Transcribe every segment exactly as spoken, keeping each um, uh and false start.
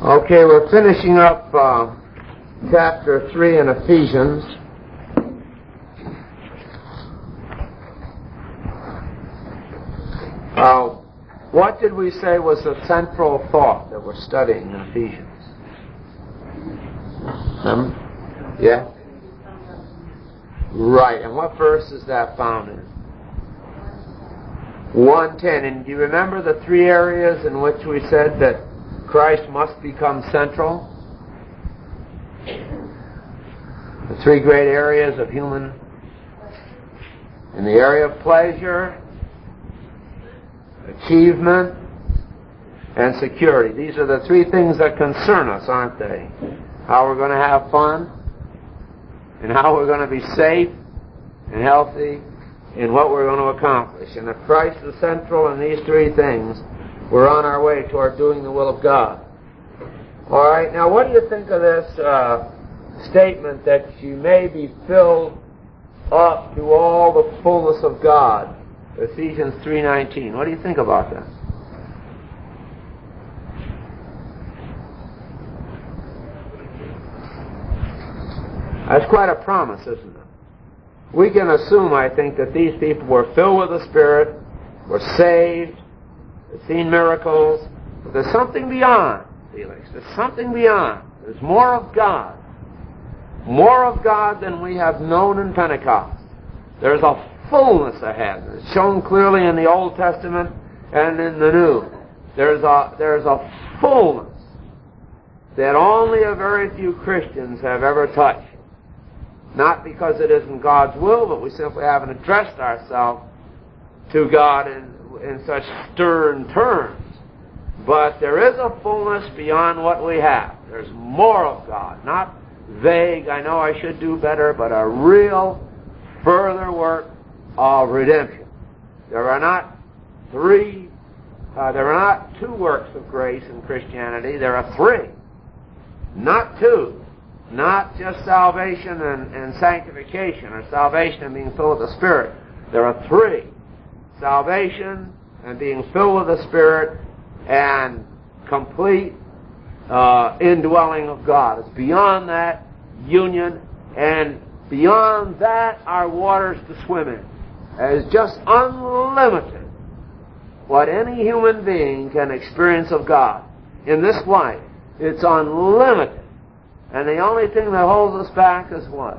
Okay, we're finishing up uh, chapter three in Ephesians. Uh, what did we say was the central thought that we're studying in Ephesians? Um, yeah? Right, and what verse is that found in? one ten. And do you remember the three areas in which we said that Christ must become central? The three great areas of human, in the area of pleasure, achievement, and security. These are the three things that concern us, aren't they? How we're going to have fun, and how we're going to be safe and healthy in what we're going to accomplish. And if Christ is central in these three things, we're on our way toward doing the will of God. All right, now what do you think of this uh, statement that you may be filled up to all the fullness of God? Ephesians three nineteen. What do you think about that? That's quite a promise, isn't it? We can assume, I think, that these people were filled with the Spirit, were saved, they've seen miracles, but there's something beyond, Felix. There's something beyond. There's more of God. More of God than we have known in Pentecost. There's a fullness ahead. It's shown clearly in the Old Testament and in the New. There's a, there's a fullness that only a very few Christians have ever touched. Not because it isn't God's will, but we simply haven't addressed ourselves to God in, in such stern terms. But there is a fullness beyond what we have. There's more of God. Not vague, I know I should do better, but a real further work of redemption. There are not three, uh, there are not two works of grace in Christianity. There are three. Not two. Not just salvation and, and sanctification, or salvation and being filled with the Spirit. There are three. Salvation and being filled with the Spirit and complete uh, indwelling of God. It's beyond that union, and beyond that are waters to swim in. It's just unlimited what any human being can experience of God in this life. It's unlimited. And the only thing that holds us back is what?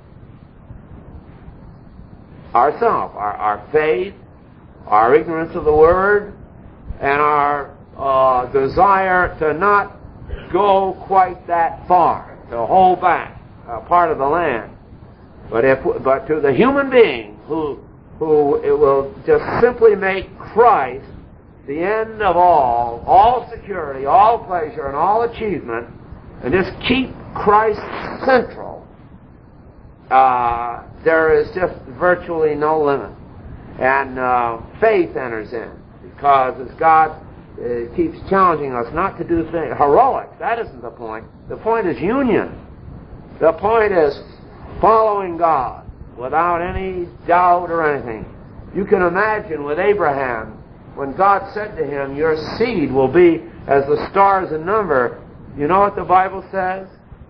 Ourself, our, our faith, our ignorance of the Word, and our uh, desire to not go quite that far, to hold back a part of the land. But if, but to the human being who who it will just simply make Christ the end of all, all security, all pleasure, and all achievement, and just keep Christ central, uh, there is just virtually no limit. And uh, faith enters in, because as God uh, keeps challenging us not to do things heroic, that isn't the point. The point is union. The point is following God without any doubt or anything. You can imagine with Abraham, when God said to him, your seed will be as the stars in number. You know what the Bible says?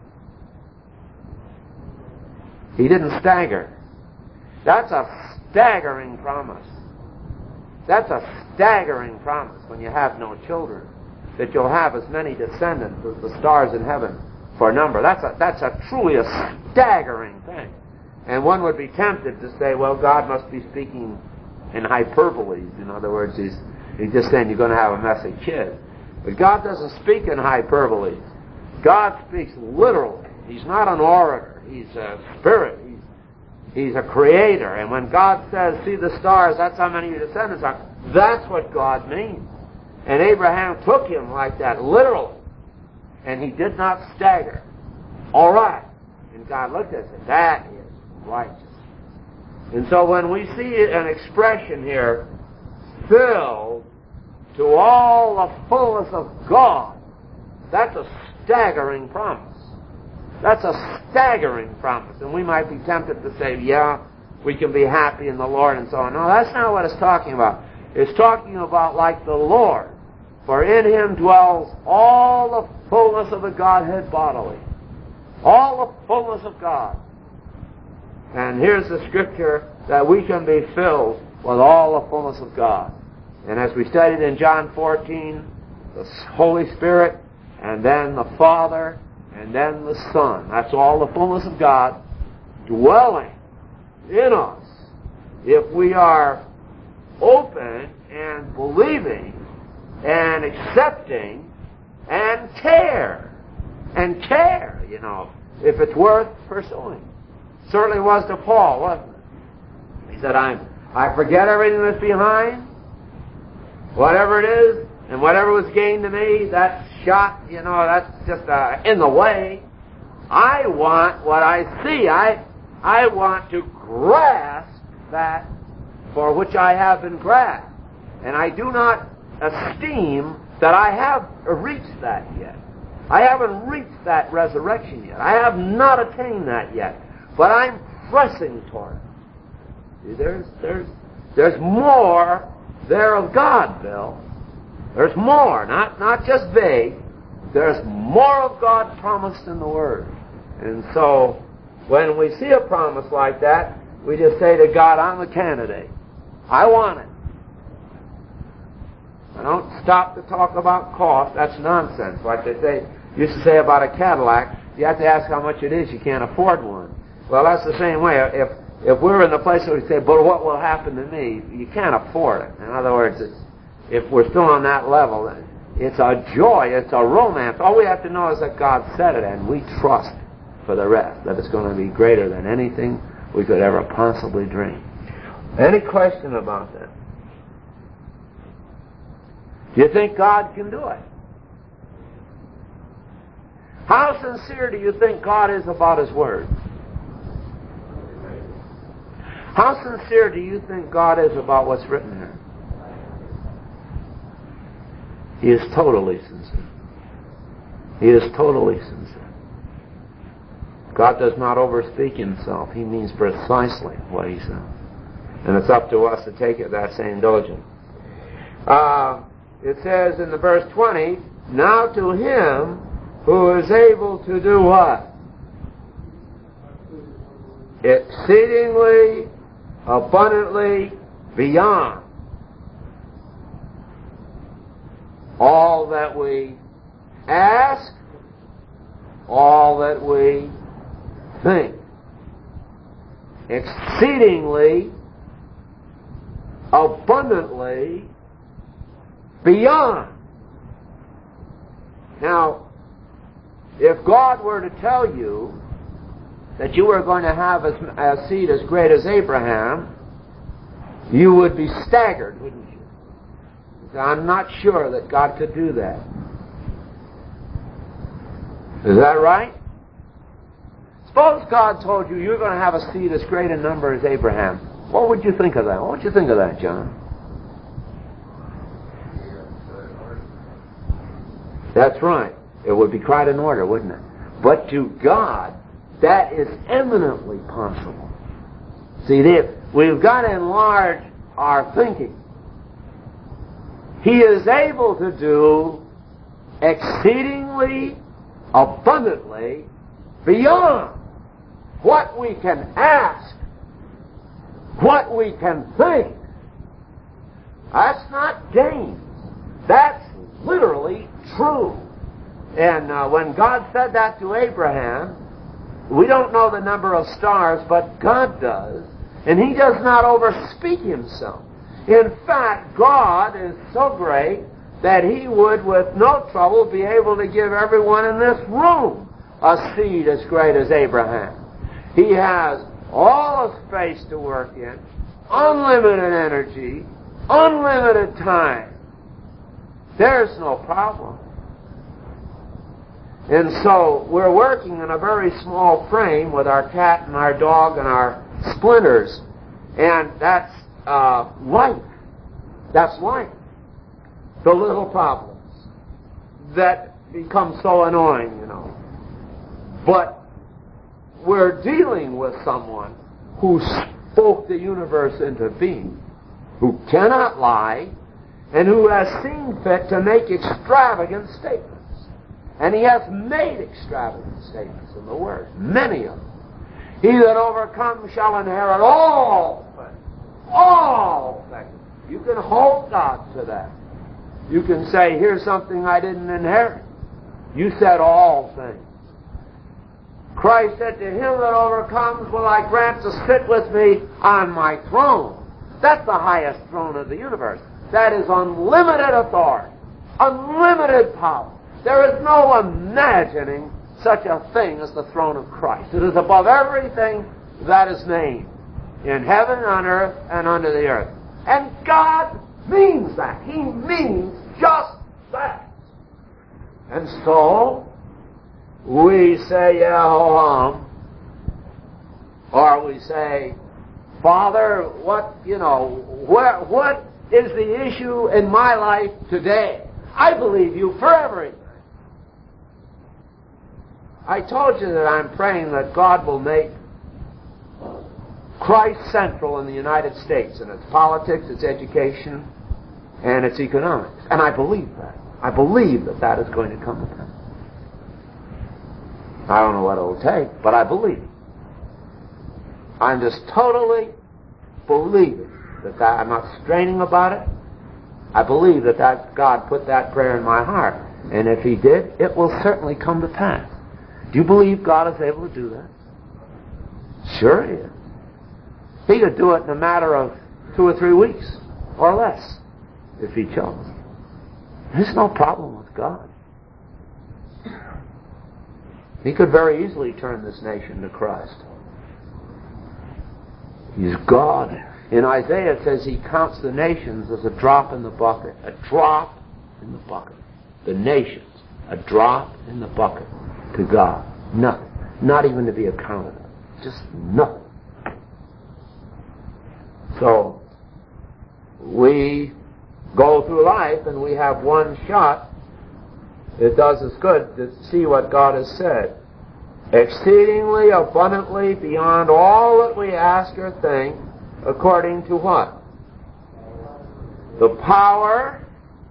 He didn't stagger. That's a staggering promise. That's a staggering promise when you have no children, that you'll have as many descendants as the stars in heaven for number. That's a, that's a truly a staggering thing. And one would be tempted to say, well, God must be speaking in hyperboles. In other words, he's, he's just saying you're going to have a messy kid. But God doesn't speak in hyperbole. God speaks literally. He's not an orator. He's a spirit. He's, he's a creator. And when God says, see the stars, that's how many of your descendants are, that's what God means. And Abraham took him like that, literally. And he did not stagger. All right. And God looked at it and said, that is righteous. And so when we see an expression here, filled to all the fullness of God, that's a staggering promise. That's a staggering promise. And we might be tempted to say, yeah, we can be happy in the Lord and so on. No, that's not what it's talking about. It's talking about like the Lord For in him dwells all the fullness of the Godhead bodily. All the fullness of God. And here's the scripture that we can be filled with all the fullness of God. And as we studied in John fourteen, the Holy Spirit, and then the Father, and then the Son. That's all the fullness of God dwelling in us if we are open and believing and accepting and care. And care, you know, if it's worth pursuing. Certainly was to Paul, wasn't it? He said, I'm, I forget everything that's behind, whatever it is, and whatever was gained to me, that's shot, you know, that's just uh, in the way. I want what I see. I, I want to grasp that for which I have been grasped. And I do not esteem that I have reached that yet. I haven't reached that resurrection yet. I have not attained that yet. But I'm pressing toward it. See, there's, there's, there's more there of God, Bill. There's more, not, not just vague. There's more of God promised in the Word. And so, when we see a promise like that, we just say to God, I'm the candidate. I want it. I don't stop to talk about cost. That's nonsense. Like they say, used to say about a Cadillac, you have to ask how much it is. You can't afford one. Well, that's the same way. If if we're in the place where we say, but what will happen to me? You can't afford it. In other words, it's, if we're still on that level, it's a joy. It's a romance. All we have to know is that God said it, and we trust for the rest that it's going to be greater than anything we could ever possibly dream. Any question about that? Do you think God can do it? How sincere do you think God is about His Word? How sincere do you think God is about what's written there? He is totally sincere. He is totally sincere. God does not overspeak Himself. He means precisely what He says. And it's up to us to take it that same diligence. Uh, it says in the verse twenty, now to Him who is able to do what? Exceedingly, abundantly, beyond all that we ask, all that we think. Exceedingly, abundantly, beyond. Now, if God were to tell you that you were going to have a, a seed as great as Abraham, you would be staggered, wouldn't you? I'm not sure that God could do that. Is that right? Suppose God told you you're going to have a seed as great a number as Abraham. What would you think of that? What would you think of that, John? That's right. It would be quite in order, wouldn't it? But to God, that is eminently possible. See, we've got to enlarge our thinking. He is able to do exceedingly, abundantly, beyond what we can ask, what we can think. That's not games. That's literally true. And uh, when God said that to Abraham, we don't know the number of stars, but God does. And He does not overspeak Himself. In fact, God is so great that He would, with no trouble, be able to give everyone in this room a seed as great as Abraham. He has all the space to work in, unlimited energy, unlimited time. There's no problem. And so we're working in a very small frame with our cat and our dog and our splinters. And that's uh, life. That's life. The little problems that become so annoying, you know. But we're dealing with someone who spoke the universe into being, who cannot lie, and who has seen fit to make extravagant statements. And he hath made extravagant statements in the Word, many of them. He that overcomes shall inherit all things. All things. You can hold God to that. You can say, here's something I didn't inherit. You said all things. Christ said, to him that overcomes will I grant to sit with me on my throne. That's the highest throne of the universe. That is unlimited authority, unlimited power. There is no imagining such a thing as the throne of Christ. It is above everything that is named in heaven, on earth, and under the earth. And God means that. He means just that. And so, we say, yeah, ho hum, or we say, Father, what, you know, where, what is the issue in my life today? I believe you for everything. I told you that I'm praying that God will make Christ central in the United States, in its politics, its education, and its economics. And I believe that. I believe that that is going to come to pass. I don't know what it will take, but I believe it. I'm just totally believing that, that I'm not straining about it. I believe that, that God put that prayer in my heart. And if He did, it will certainly come to pass. Do you believe God is able to do that? Sure He is. He could do it in a matter of two or three weeks, or less, if He chose. There's no problem with God. He could very easily turn this nation to Christ. He's God. In Isaiah it says He counts the nations as a drop in the bucket. A drop in the bucket. The nations, a drop in the bucket to God. Nothing. Not even to be accounted of. Just nothing. So, we go through life and we have one shot. It does us good to see what God has said. Exceedingly abundantly beyond all that we ask or think, according to what? The power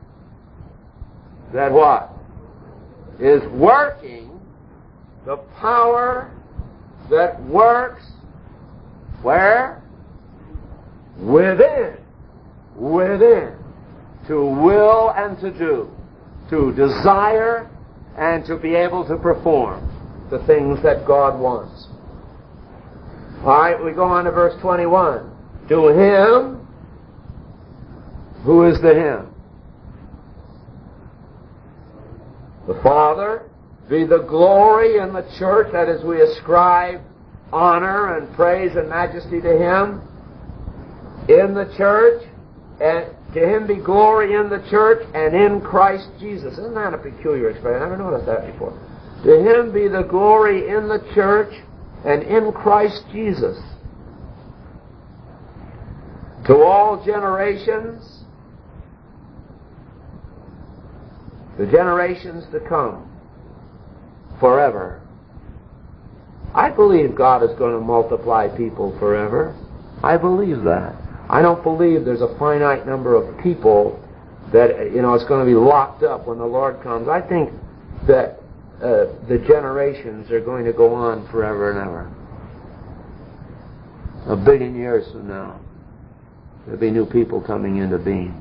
that what? Is working. The power that works where? Within. Within. To will and to do. To desire and to be able to perform the things that God wants. Alright, we go on to verse twenty-one. To Him, who is the Him? The Father, be the glory in the church, that is, we ascribe honor and praise and majesty to Him in the church, and to Him be glory in the church and in Christ Jesus. Isn't that a peculiar expression? I never noticed that before. To Him be the glory in the church and in Christ Jesus. To all generations, the generations to come, forever. I believe God is going to multiply people forever. I believe that. I don't believe there's a finite number of people that, you know, it's going to be locked up when the Lord comes. I think that uh, the generations are going to go on forever and ever. A billion years from now, there'll be new people coming into being.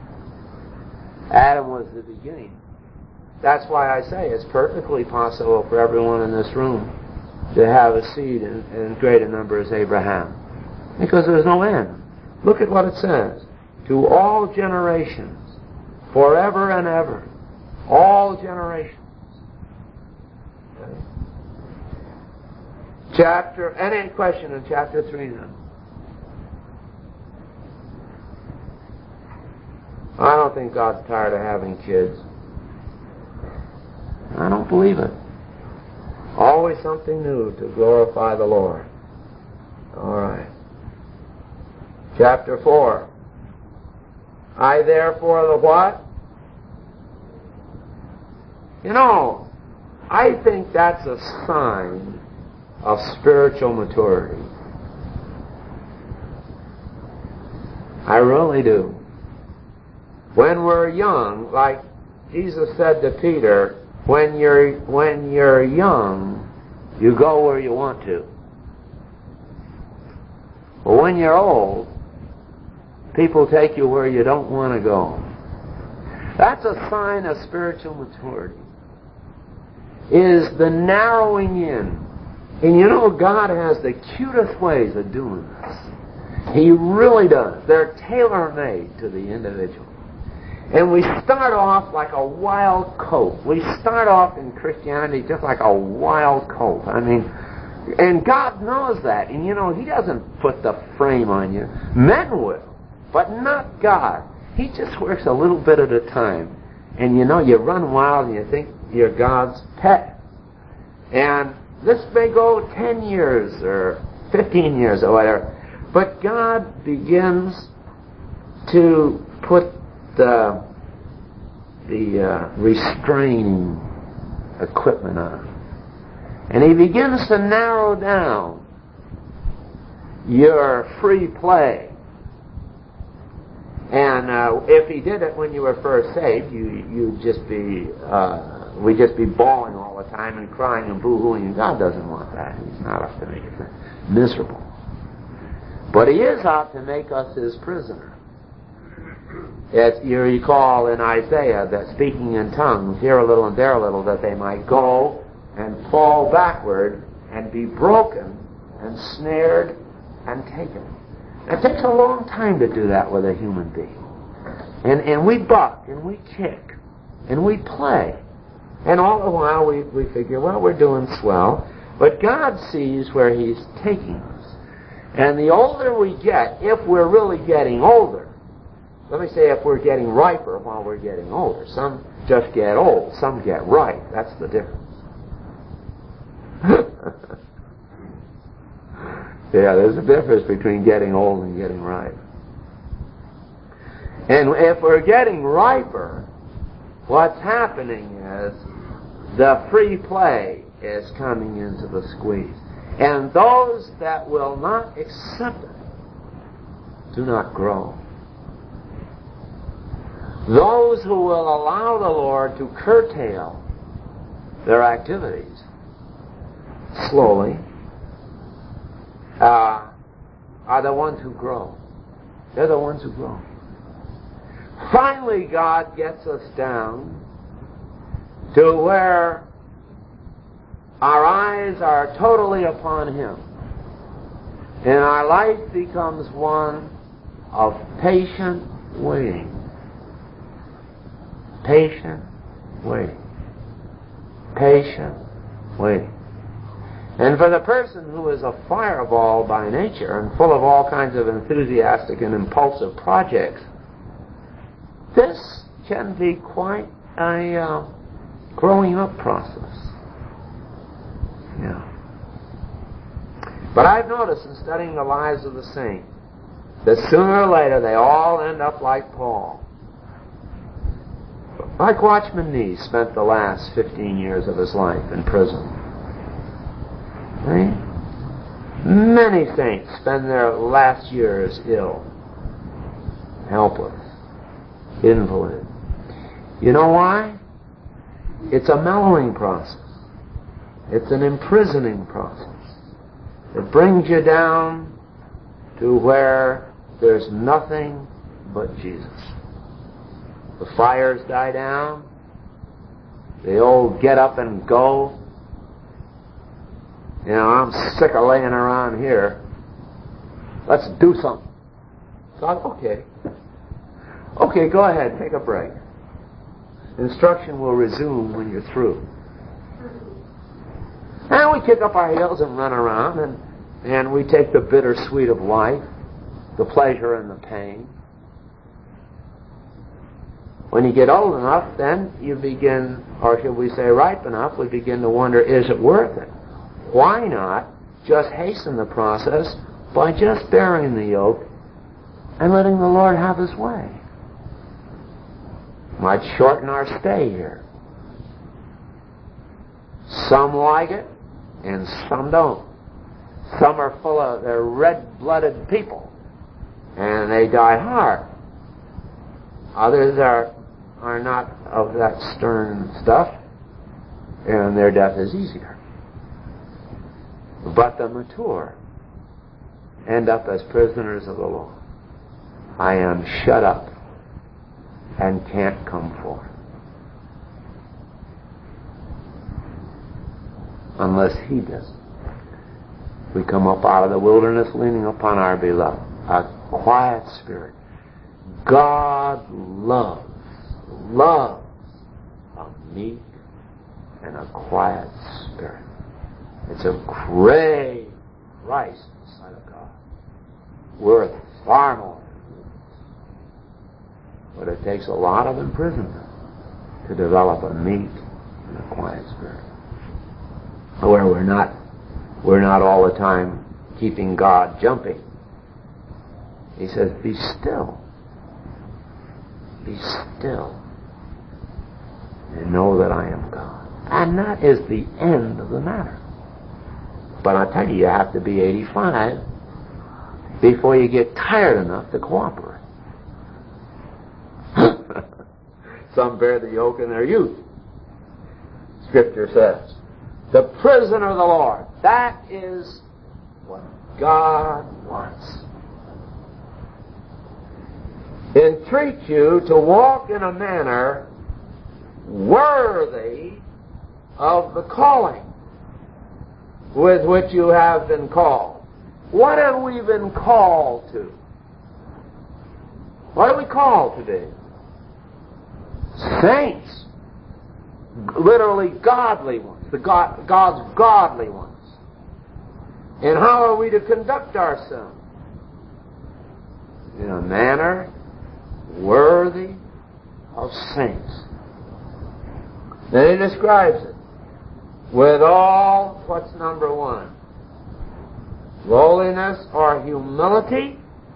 Adam was the beginning. That's why I say it's perfectly possible for everyone in this room to have a seed in, in great a number as Abraham. Because there's no end. Look at what it says. To all generations, forever and ever. All generations. Okay. Chapter, any question in chapter three then? I don't think God's tired of having kids. I don't believe it. Always something new to glorify the Lord. All right. Chapter four. I therefore the what? You know, I think that's a sign of spiritual maturity. I really do. When we're young, like Jesus said to Peter, when you're, when you're young, you go where you want to. But when you're old, people take you where you don't want to go. That's a sign of spiritual maturity, is the narrowing in. And you know, God has the cutest ways of doing this. He really does. They're tailor-made to the individual. And we start off like a wild colt. We start off in Christianity just like a wild colt. I mean, and God knows that. And you know, He doesn't put the frame on you. Men will, but not God. He just works a little bit at a time. And you know, you run wild and you think you're God's pet. And this may go ten years or fifteen years or whatever. But God begins to put the, the uh, restraining equipment on. And He begins to narrow down your free play. And uh, if He did it when you were first saved, you, you'd just be, uh, we'd just be bawling all the time and crying and boo-hooing. And God doesn't want that. He's not up to make us miserable. But He is out to make us His prisoner. It's, you recall in Isaiah that speaking in tongues, here a little and there a little, that they might go and fall backward and be broken and snared and taken. It takes a long time to do that with a human being. And and we buck and we kick and we play. And all the while we, we figure, well, we're doing swell. But God sees where He's taking us. And the older we get, if we're really getting older, let me say if we're getting riper while we're getting older. Some just get old. Some get ripe. That's the difference. Yeah, there's a difference between getting old and getting ripe. And if we're getting riper, what's happening is the free play is coming into the squeeze. And those that will not accept it do not grow. Those who will allow the Lord to curtail their activities slowly uh, are the ones who grow. They're the ones who grow. Finally, God gets us down to where our eyes are totally upon Him. And our life becomes one of patient waiting. Patient waiting. Patient waiting. And for the person who is a fireball by nature and full of all kinds of enthusiastic and impulsive projects, this can be quite a uh, growing up process. Yeah. But I've noticed in studying the lives of the saints that sooner or later they all end up like Paul. Like Watchman Nee spent the last fifteen years of his life in prison. See? Many saints spend their last years ill, helpless, invalid. You know why? It's a mellowing process. It's an imprisoning process. It brings you down to where there's nothing but Jesus. The fires die down. The old get up and go. You know, I'm sick of laying around here. Let's do something. So, okay. Okay, go ahead. Take a break. Instruction will resume when you're through. And we kick up our heels and run around, and, and we take the bittersweet of life, the pleasure and the pain. When you get old enough, then you begin, or should we say ripe enough, we begin to wonder, is it worth it? Why not just hasten the process by just bearing the yoke and letting the Lord have His way? Might shorten our stay here. Some like it, and some don't. Some are full of, they're red-blooded people, and they die hard. Others are, are not of that stern stuff, and their death is easier. But the mature end up as prisoners of the law. I am shut up and can't come forth unless He does. We come up out of the wilderness leaning upon our beloved, a quiet spirit. God loves, loves a meek and a quiet spirit. It's a great price in the sight of God, worth far more. But it takes a lot of imprisonment to develop a meek and a quiet spirit, where we're not we're not all the time keeping God jumping. He says, "Be still, be still, and know that I am God." And that is the end of the matter. But I tell you, you have to be eighty-five before you get tired enough to cooperate. Some bear the yoke in their youth, Scripture says. The prisoner of the Lord. That is what God wants. Entreat you to walk in a manner worthy of the calling with which you have been called. What have we been called to? What are we called to be? Saints. Literally godly ones. The God, God's godly ones. And how are we to conduct ourselves? In a manner worthy of saints. Then he describes it with all, what's number one? Lowliness or humility?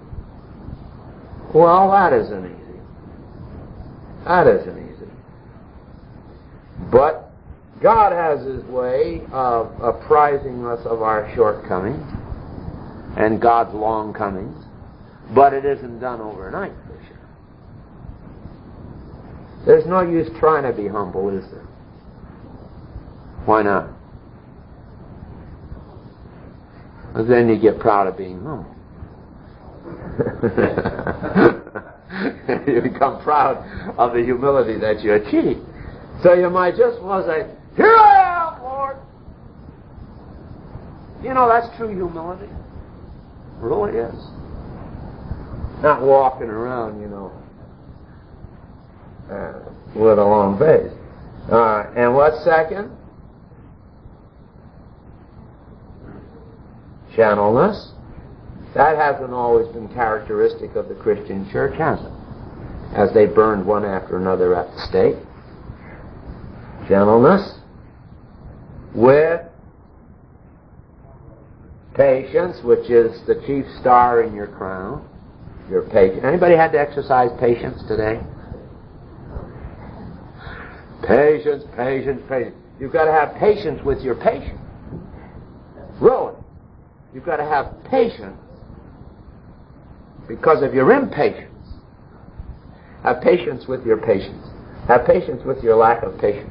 Well, that isn't easy. That isn't easy. But God has His way of apprising us of our shortcomings and God's longcomings, but it isn't done overnight, for sure. There's no use trying to be humble, is there? Why not? Because then you get proud of being humble. You become proud of the humility that you achieve. So you might just well say, "Here I am, Lord." You know, that's true humility. It really is. Not walking around, you know, uh, with a long face. Uh, and what's second? Gentleness. That hasn't always been characteristic of the Christian church, has it? As they burned one after another at the stake. Gentleness with patience, which is the chief star in your crown. Your patience. Anybody had to exercise patience today? Patience, patience, patience. You've got to have patience with your patience. Really. You've got to have patience because of your impatience. Have patience with your patience. Have patience with your lack of patience.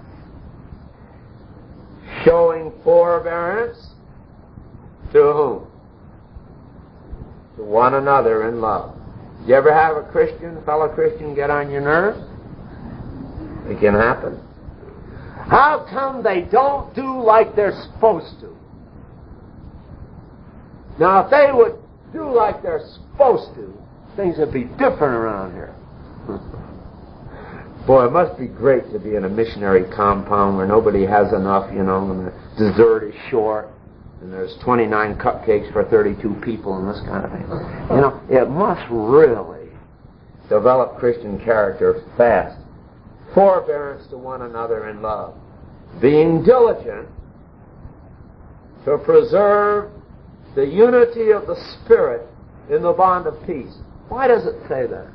Showing forbearance to whom? To one another in love. You ever have a Christian, fellow Christian, get on your nerves? It can happen. How come they don't do like they're supposed to? Now, if they would do like they're supposed to, things would be different around here. Boy, it must be great to be in a missionary compound where nobody has enough, you know, and the dessert is short, and there's twenty-nine cupcakes for thirty-two people and this kind of thing. You know, it must really develop Christian character fast. Forbearance to one another in love. Being diligent to preserve the unity of the Spirit in the bond of peace. Why does it say that?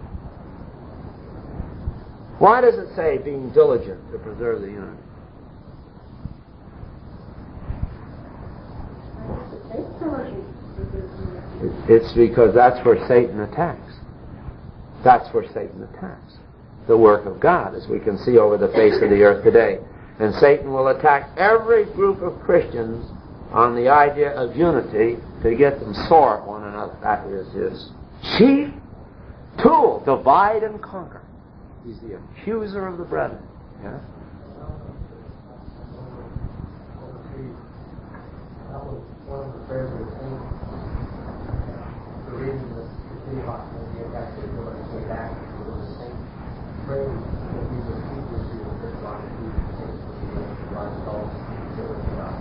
Why does it say being diligent to preserve the unity? It's because that's where Satan attacks. That's where Satan attacks the work of God, as we can see over the face of the earth today. And Satan will attack every group of Christians on the idea of unity to get them sore at one another. That is his chief tool. Divide and conquer. He's the accuser of the brethren. Yeah? That was one of the prayers we sang. The reason that the city hospital gave that sick when they came back was the same prayer that we would keep this year with this line of food and things for the lifestyle that was not.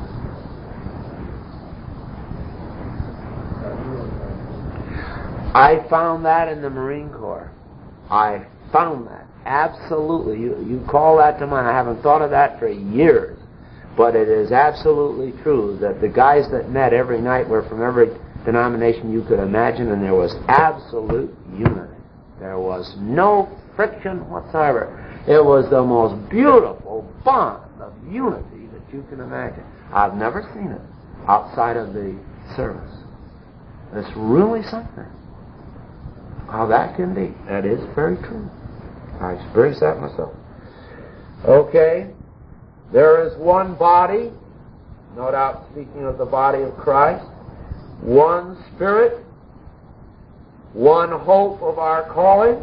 I found that in the Marine Corps. I found that. Absolutely. You, you call that to mind. I haven't thought of that for years. But it is absolutely true that the guys that met every night were from every denomination you could imagine, and there was absolute unity. There was no friction whatsoever. It was the most beautiful bond of unity that you can imagine. I've never seen it outside of the service. It's really something. How that can be. That is very true. I experienced that myself. Okay. There is one body, no doubt speaking of the body of Christ, one Spirit, one hope of our calling.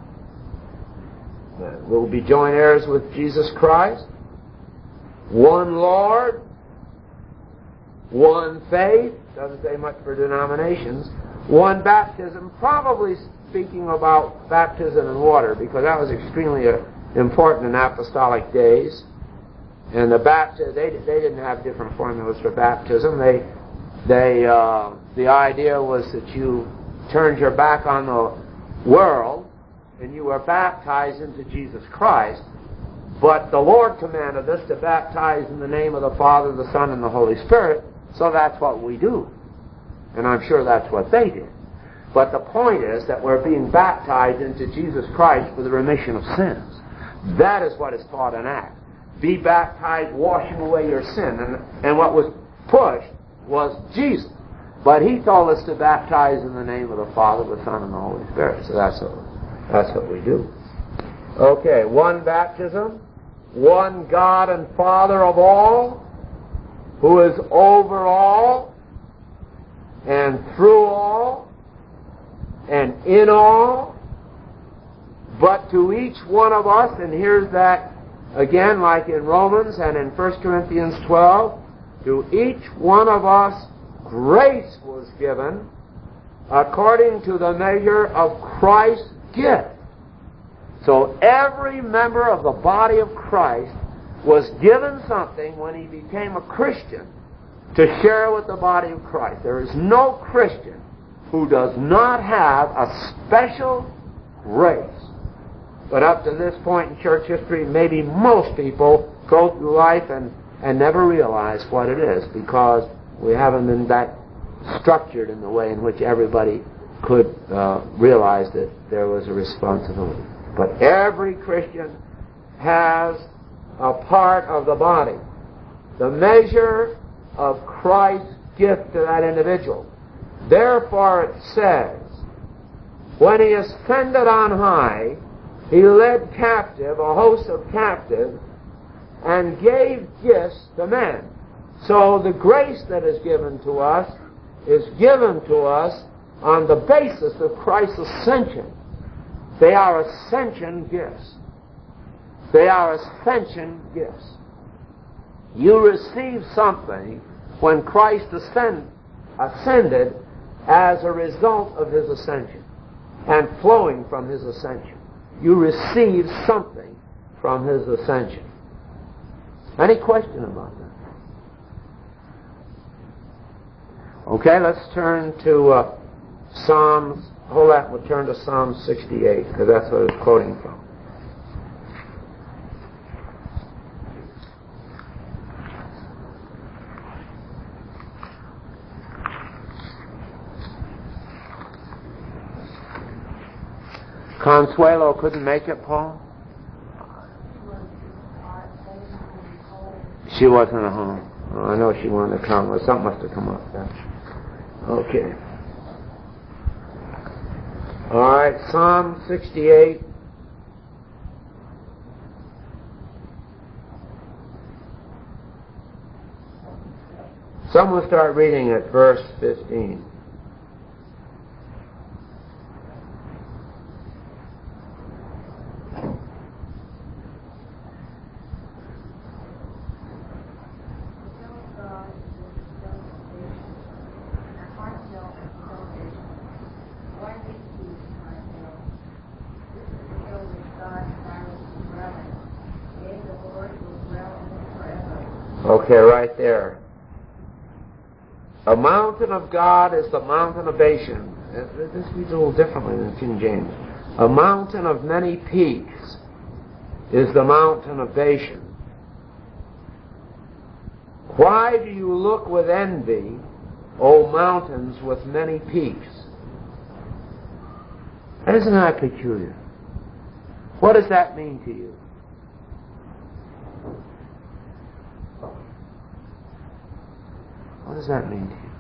We'll be joint heirs with Jesus Christ. One Lord, one faith, doesn't say much for denominations, one baptism, probably speaking about baptism in water, because that was extremely uh, important in apostolic days. And the baptism, they they didn't have different formulas for baptism. They they uh, the idea was that you turned your back on the world and you were baptized into Jesus Christ. But the Lord commanded us to baptize in the name of the Father, the Son, and the Holy Spirit. So that's what we do, and I'm sure that's what they did. But the point is that we're being baptized into Jesus Christ for the remission of sins. That is what is taught in Acts. Be baptized, washing away your sin. And, and what was pushed was Jesus. But he told us to baptize in the name of the Father, the Son, and the Holy Spirit. So that's what, that's what we do. Okay, one baptism, one God and Father of all, who is over all, and through all, and in all. But to each one of us, and here's that again, like in Romans and in First Corinthians twelve, to each one of us grace was given according to the measure of Christ's gift. So every member of the body of Christ was given something when he became a Christian to share with the body of Christ. There is no Christian who does not have a special grace. But up to this point in church history, maybe most people go through life and, and never realize what it is, because we haven't been that structured in the way in which everybody could uh, realize that there was a responsibility. But every Christian has a part of the body, the measure of Christ's gift to that individual. Therefore it says, when he ascended on high, he led captive a host of captives and gave gifts to men. So the grace that is given to us is given to us on the basis of Christ's ascension. They are ascension gifts. They are ascension gifts. You receive something when Christ ascend, ascended as a result of his ascension and flowing from his ascension. You receive something from his ascension. Any question about that? Okay, let's turn to uh, Psalms. Hold that, we'll turn to Psalm sixty-eight, because that's what it's quoting from. Consuelo couldn't make it, Paul? She wasn't at home. Oh, I know she wanted to come. Well, something must have come up there. Okay. All right, Psalm sixty-eight. Someone start reading at verse fifteen. Okay, right there. A mountain of God is the mountain of Bashan. This reads a little differently than King James. A mountain of many peaks is the mountain of Bashan. Why do you look with envy, O mountains with many peaks? Isn't that peculiar? What does that mean to you? What does that mean to you?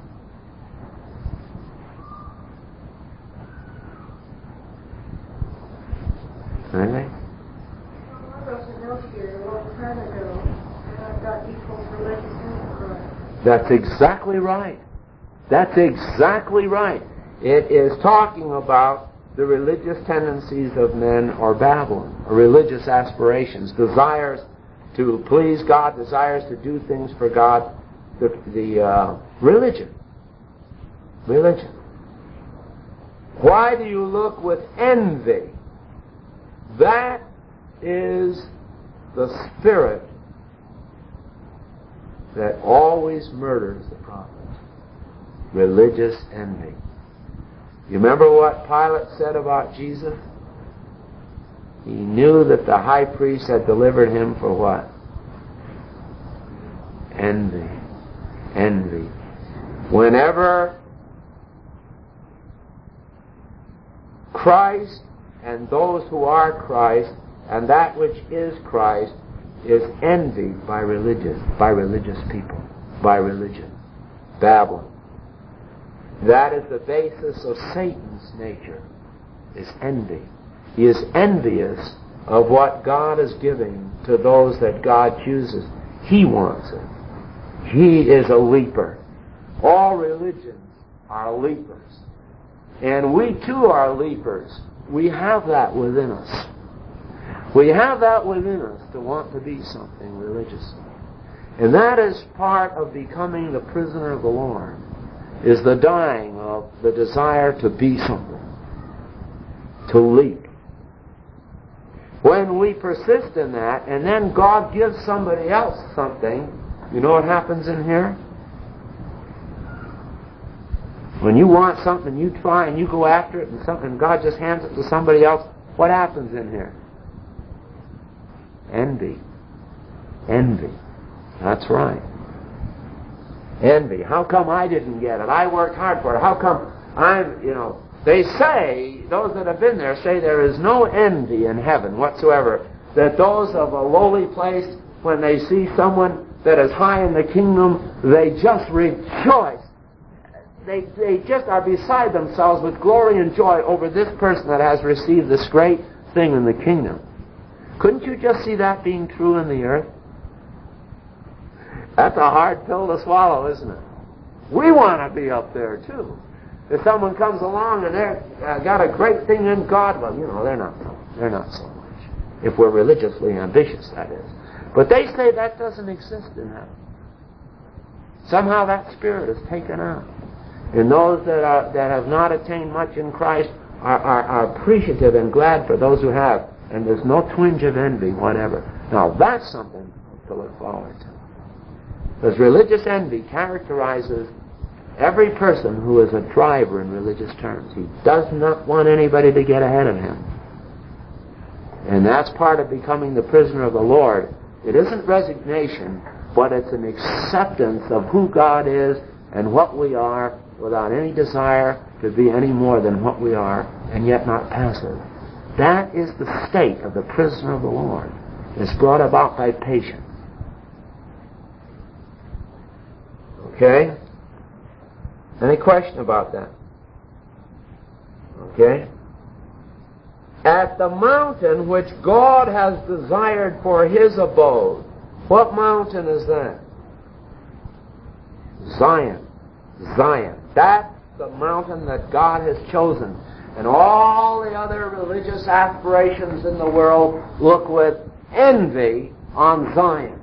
Anything? I wasn't known here a long time ago, and I've got equal religious enterprise. That's exactly right. That's exactly right. It is talking about the religious tendencies of men or Babylon, or religious aspirations, desires to please God, desires to do things for God. The, the uh, religion. Religion. Why do you look with envy? That is the spirit that always murders the prophets. Religious envy. You remember what Pilate said about Jesus? He knew that the high priest had delivered him for what? Envy. Envy. Whenever Christ and those who are Christ and that which is Christ is envied by religious, by religious people, by religion, Babylon. That is the basis of Satan's nature, is envy. He is envious of what God is giving to those that God chooses. He wants it. He is a leaper. All religions are leapers. And we too are leapers. We have that within us. We have that within us to want to be something religiously. And that is part of becoming the prisoner of the Lord, is the dying of the desire to be something, to leap. When we persist in that, and then God gives somebody else something, you know what happens in here? When you want something, you try and you go after it, and something, God just hands it to somebody else, what happens in here? Envy. Envy. That's right. Envy. How come I didn't get it? I worked hard for it. How come I'm, you know, they say, those that have been there say there is no envy in heaven whatsoever. That those of a lowly place, when they see someone that is high in the kingdom, they just rejoice. They, they just are beside themselves with glory and joy over this person that has received this great thing in the kingdom. Couldn't you just see that being true in the earth? That's a hard pill to swallow, isn't it? We want to be up there too. If someone comes along and they've uh, got a great thing in God, well, you know, they're not, they're not so much. If we're religiously ambitious, that is. But they say that doesn't exist in heaven. Somehow that spirit is taken out. And those that are that have not attained much in Christ are, are, are appreciative and glad for those who have. And there's no twinge of envy whatever. Now that's something to look forward to. Because religious envy characterizes every person who is a driver in religious terms. He does not want anybody to get ahead of him. And that's part of becoming the prisoner of the Lord. It isn't resignation, but it's an acceptance of who God is and what we are without any desire to be any more than what we are, and yet not passive. That is the state of the prisoner of the Lord. It's brought about by patience. Okay? Any question about that? Okay? at the mountain which God has desired for his abode. What mountain is that? Zion. Zion. That's the mountain that God has chosen. And all the other religious aspirations in the world look with envy on Zion.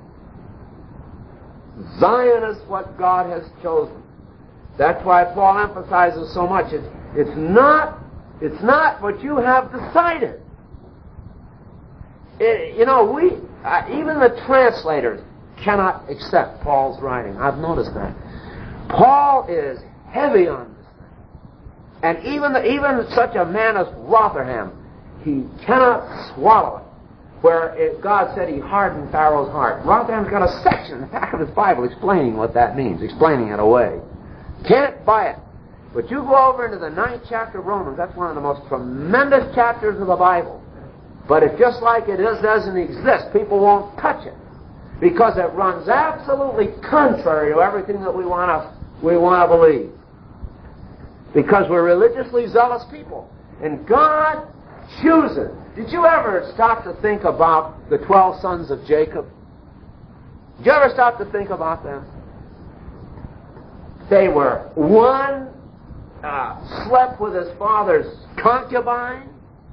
Zion is what God has chosen. That's why Paul emphasizes so much. It's, it's not It's not what you have decided. It, you know, we, uh, even the translators cannot accept Paul's writing. I've noticed that. Paul is heavy on this thing. And even, the, even such a man as Rotherham, he cannot swallow it. Where it, God said he hardened Pharaoh's heart. Rotherham's got a section in the back of his Bible explaining what that means, explaining it away. Can't buy it. But you go over into the ninth chapter of Romans, that's one of the most tremendous chapters of the Bible. But it's just like it is, doesn't exist. People won't touch it. Because it runs absolutely contrary to everything that we want to we want to believe. Because we're religiously zealous people. And God chooses. Did you ever stop to think about the twelve sons of Jacob? Did you ever stop to think about them? They were one Uh, slept with his father's concubine.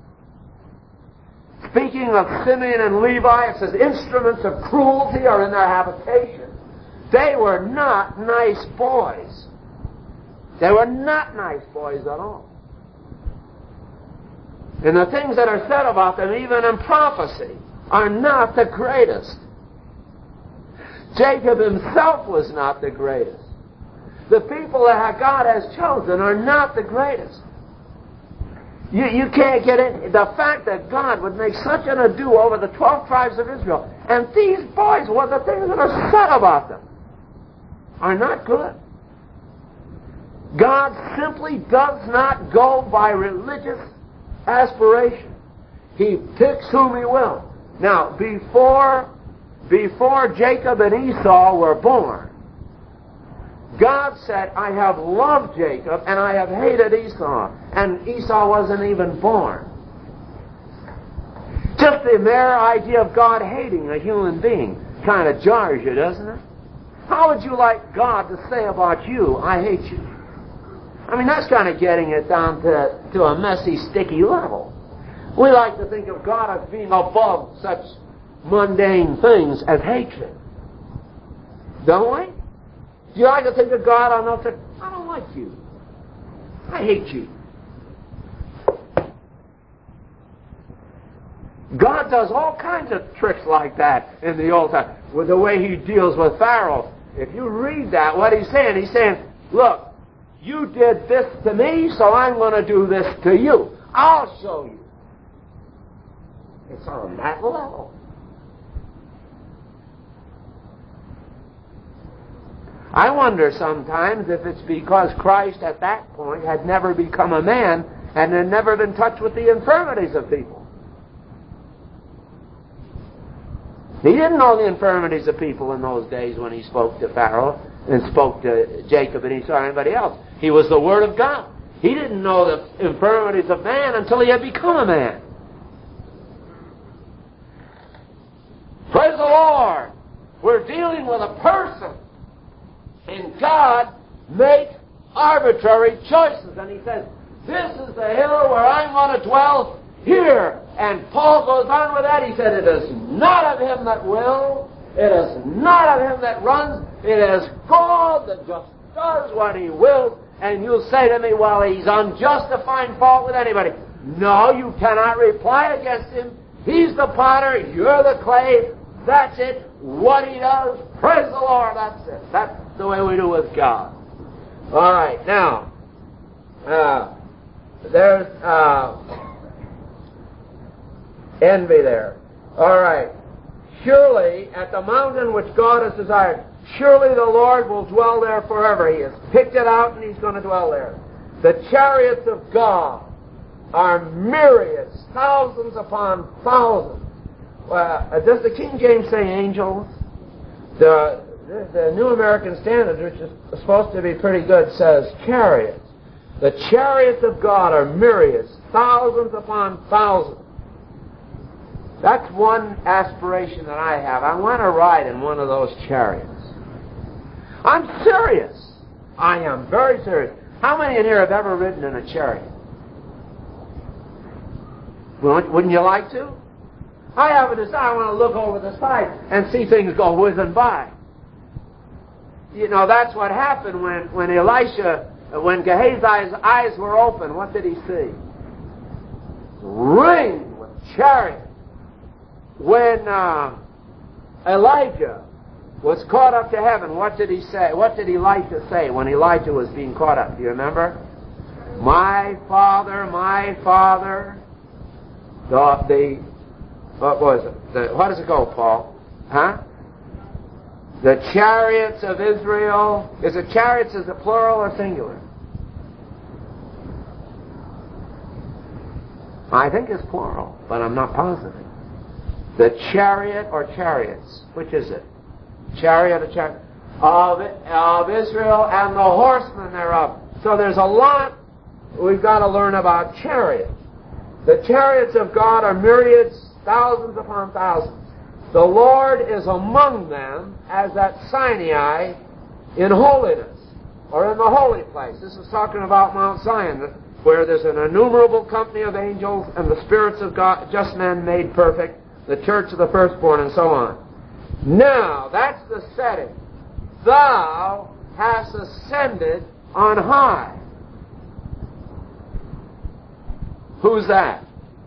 Speaking of Simeon and Levi, it says instruments of cruelty are in their habitation. They were not nice boys. They were not nice boys at all. And the things that are said about them, even in prophecy, are not the greatest. Jacob himself was not the greatest. The people that God has chosen are not the greatest. You, you can't get in. The fact that God would make such an ado over the twelve tribes of Israel, and these boys, what the things that are said about them, are not good. God simply does not go by religious aspiration. He picks whom he will. Now, before, before Jacob and Esau were born, God said, I have loved Jacob and I have hated Esau. And Esau wasn't even born. Just the mere idea of God hating a human being kind of jars you, doesn't it? How would you like God to say about you, I hate you? I mean, that's kind of getting it down to, to a messy, sticky level. We like to think of God as being above such mundane things as hatred. Don't we? Do you like to think of God on those things? I don't like you. I hate you. God does all kinds of tricks like that in the Old Testament. With the way he deals with Pharaoh. If you read that, what he's saying, he's saying, look, you did this to me, so I'm going to do this to you. I'll show you. It's on that level. I wonder sometimes if it's because Christ at that point had never become a man and had never been touched with the infirmities of people. He didn't know the infirmities of people in those days when he spoke to Pharaoh and spoke to Jacob and Esau or anybody else. He was the Word of God. He didn't know the infirmities of man until he had become a man. Praise the Lord! We're dealing with a person. And God makes arbitrary choices. And he says, this is the hill where I'm going to dwell here. And Paul goes on with that. He said, it is not of him that wills. It is not of him that runs. It is God that just does what he wills. And you'll say to me, well, he's unjust to find fault with anybody. No, you cannot reply against him. He's the potter. You're the clay. That's it. What he does, praise the Lord. That's it. That's the way we do with God. All right. Now, uh, there's uh, envy there. All right. Surely, at the mountain which God has desired, surely the Lord will dwell there forever. He has picked it out and he's going to dwell there. The chariots of God are myriads, thousands upon thousands. Uh, does the King James say angels? The, the, the New American Standard, which is supposed to be pretty good, says chariots. The chariots of God are myriads, thousands upon thousands. That's one aspiration that I have. I want to ride in one of those chariots. I'm serious. I am very serious. How many in here have ever ridden in a chariot? Wouldn't you like to? I have a desire. I want to look over the side and see things go whizzing by. You know, that's what happened when, when Elisha, when Gehazi's eyes were open. What did he see? Ringed with chariots. When uh, Elijah was caught up to heaven, what did he say? What did Elisha say when Elijah was being caught up? Do you remember? My father, my father. The, the what was it? The, what does it go, Paul? Huh? The chariots of Israel. Is it chariots? Is it plural or singular? I think it's plural, but I'm not positive. The chariot or chariots? Which is it? Chariot or chariot? Of, of Israel and the horsemen thereof. So there's a lot we've got to learn about chariots. The chariots of God are myriads, thousands upon thousands. The Lord is among them as at Sinai in holiness, or in the holy place. This is talking about Mount Zion, where there's an innumerable company of angels and the spirits of God, just men made perfect, the church of the firstborn, and so on. Now, that's the setting. Thou hast ascended on high. Who's that?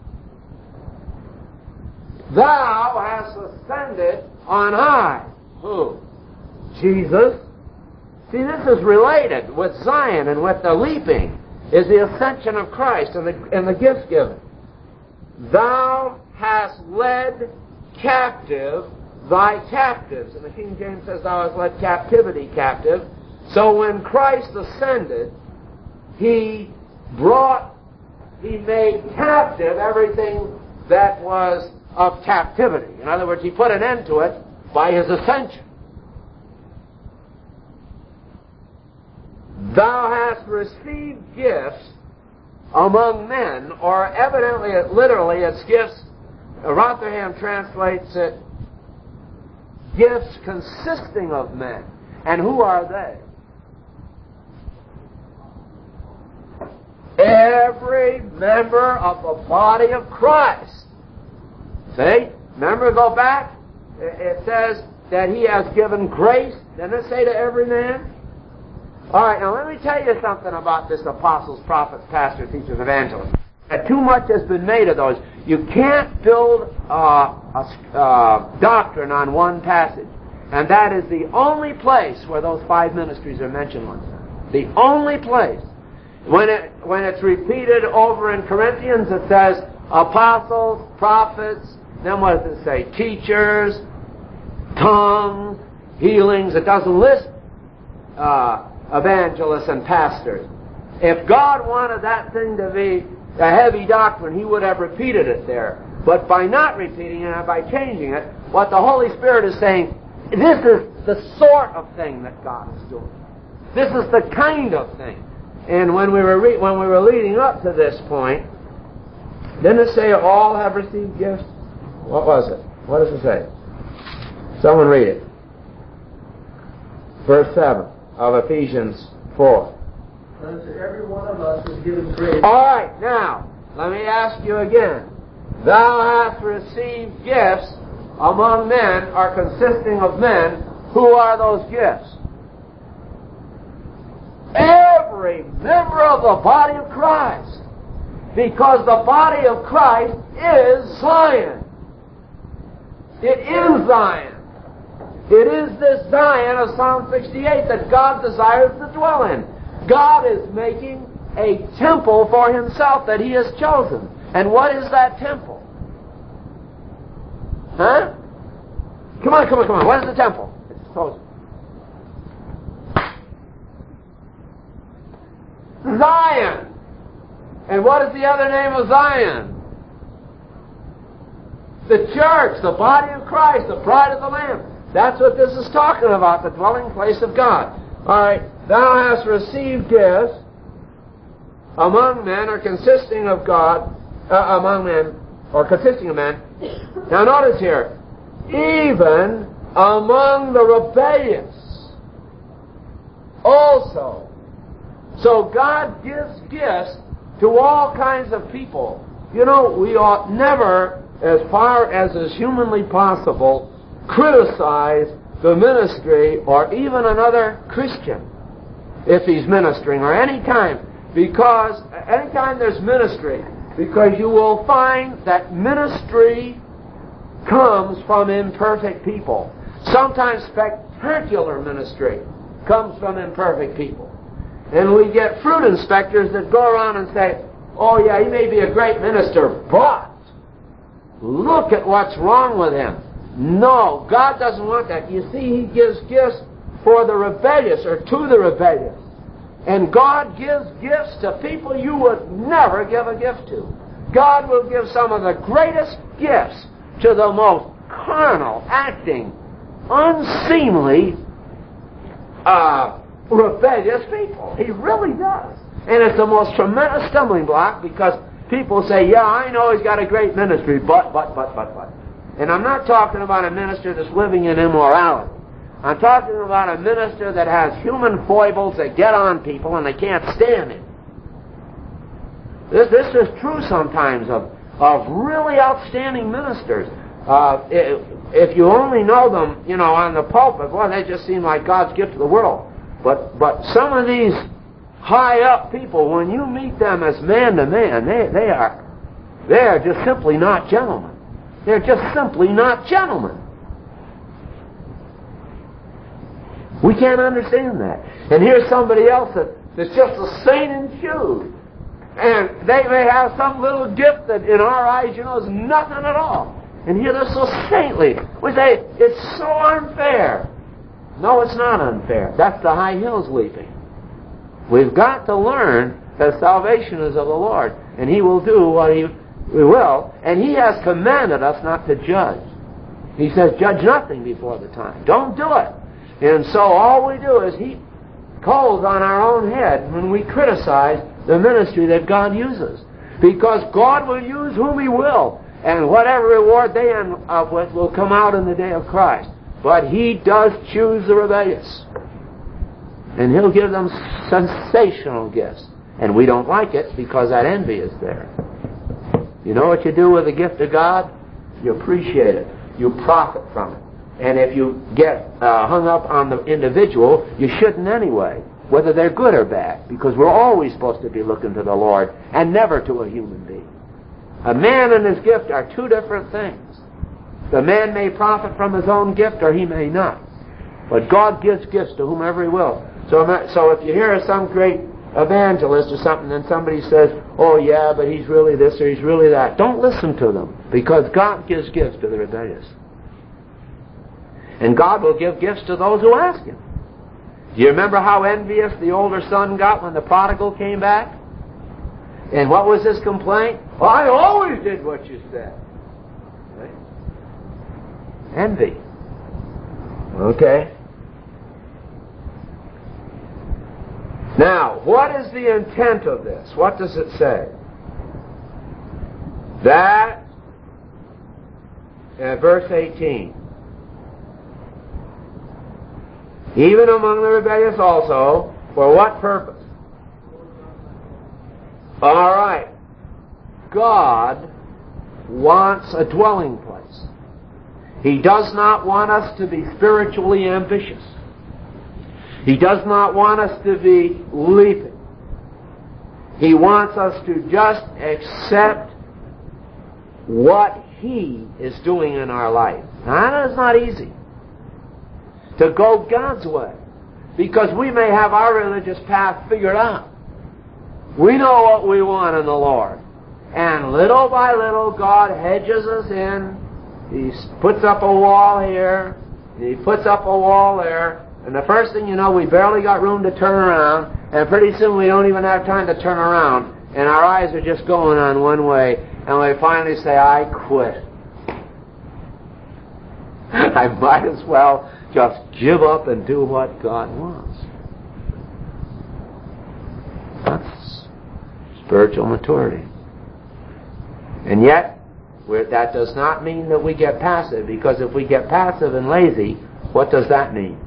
Thou hast ascended on high. Who? Jesus. See, this is related with Zion and with the leaping, is the ascension of Christ and the, and the gifts given. Thou hast led captive thy captives. And the King James says, thou hast led captivity captive. So when Christ ascended, he brought, he made captive everything that was of captivity. In other words, he put an end to it by his ascension. Thou hast received gifts among men, or evidently, it, literally, it's gifts. Rotherham translates it, gifts consisting of men. And who are they? Every member of the body of Christ. See? Remember, go back. It says that he has given grace. Didn't it say to every man? All right, now let me tell you something about this apostles, prophets, pastors, teachers, evangelists. Uh, too much has been made of those. You can't build uh, a uh, doctrine on one passage. And that is the only place where those five ministries are mentioned once. The only place. When it when it's repeated over in Corinthians, it says apostles, prophets, then what does it say? Teachers, tongues, healings. It doesn't list uh, evangelists and pastors. If God wanted that thing to be a heavy doctrine, he would have repeated it there. But by not repeating it and by changing it, what the Holy Spirit is saying, this is the sort of thing that God is doing. This is the kind of thing. And when we were re- when we were leading up to this point, didn't it say all have received gifts? What was it? What does it say? Someone read it. Verse seven of Ephesians four. And to every one of us is given grace. All right, now, let me ask you again. Thou hast received gifts among men, or consisting of men. Who are those gifts? Every member of the body of Christ. Because the body of Christ is Zion. It is Zion. It is this Zion of Psalm sixty-eight that God desires to dwell in. God is making a temple for himself that he has chosen. And what is that temple? Huh? Come on, come on, come on. What is the temple? It's chosen. Zion. And what is the other name of Zion? The church, the body of Christ, the bride of the Lamb. That's what this is talking about, the dwelling place of God. All right, thou hast received gifts among men or consisting of God, uh, among men, or consisting of men. Now notice here, even among the rebellious also. So God gives gifts to all kinds of people. You know, we ought never, as far as is humanly possible, criticize the ministry or even another Christian if he's ministering, or any time, because anytime there's ministry, because you will find that ministry comes from imperfect people. Sometimes spectacular ministry comes from imperfect people. And we get fruit inspectors that go around and say, oh yeah, he may be a great minister, but look at what's wrong with him. No, God doesn't want that. You see, He gives gifts for the rebellious, or to the rebellious. And God gives gifts to people you would never give a gift to. God will give some of the greatest gifts to the most carnal, acting, unseemly, uh, rebellious people. He really does. And it's the most tremendous stumbling block, because people say, yeah, I know he's got a great ministry, but, but, but, but, but. And I'm not talking about a minister that's living in immorality. I'm talking about a minister that has human foibles that get on people and they can't stand it. This, this is true sometimes of, of really outstanding ministers. Uh, if, if you only know them, you know, on the pulpit, boy, they just seem like God's gift to the world. But, but some of these high up people, when you meet them as man to man, they, they are, they are just simply not gentlemen. They're just simply not gentlemen. We can't understand that. And here's somebody else that, that's just a saint in shoes. And they may have some little gift that in our eyes, you know, is nothing at all. And here they're so saintly. We say, it's so unfair. No, it's not unfair. That's the high hills leaping. We've got to learn that salvation is of the Lord. And He will do what He We will, and He has commanded us not to judge. He says, judge nothing before the time. Don't do it. And so all we do is heap coals on our own head when we criticize the ministry that God uses. Because God will use whom He will, and whatever reward they end up with will come out in the day of Christ. But He does choose the rebellious. And He'll give them sensational gifts. And we don't like it because that envy is there. You know what you do with the gift of God? You appreciate it. You profit from it. And if you get uh, hung up on the individual, you shouldn't anyway, whether they're good or bad, because we're always supposed to be looking to the Lord and never to a human being. A man and his gift are two different things. The man may profit from his own gift or he may not. But God gives gifts to whomever He will. So, so if you hear some great evangelist or something, and somebody says, oh yeah, but he's really this or he's really that, don't listen to them, because God gives gifts to the rebellious. And God will give gifts to those who ask Him. Do you remember how envious the older son got when the prodigal came back? And what was his complaint? Well, I always did what you said. Right? Envy. Okay. Now, what is the intent of this? What does it say? That, uh, verse eighteen, even among the rebellious also, for what purpose? All right. God wants a dwelling place. He does not want us to be spiritually ambitious. He does not want us to be leaping. He wants us to just accept what He is doing in our life. Now, that is not easy. To go God's way. Because we may have our religious path figured out. We know what we want in the Lord. And little by little, God hedges us in. He puts up a wall here. He puts up a wall there. And the first thing you know, we barely got room to turn around, and pretty soon we don't even have time to turn around, and our eyes are just going on one way, and we finally say, I quit. I might as well just give up and do what God wants. That's, Spiritual maturity. And yet, we're, that does not mean that we get passive, because if we get passive and lazy, what does that mean?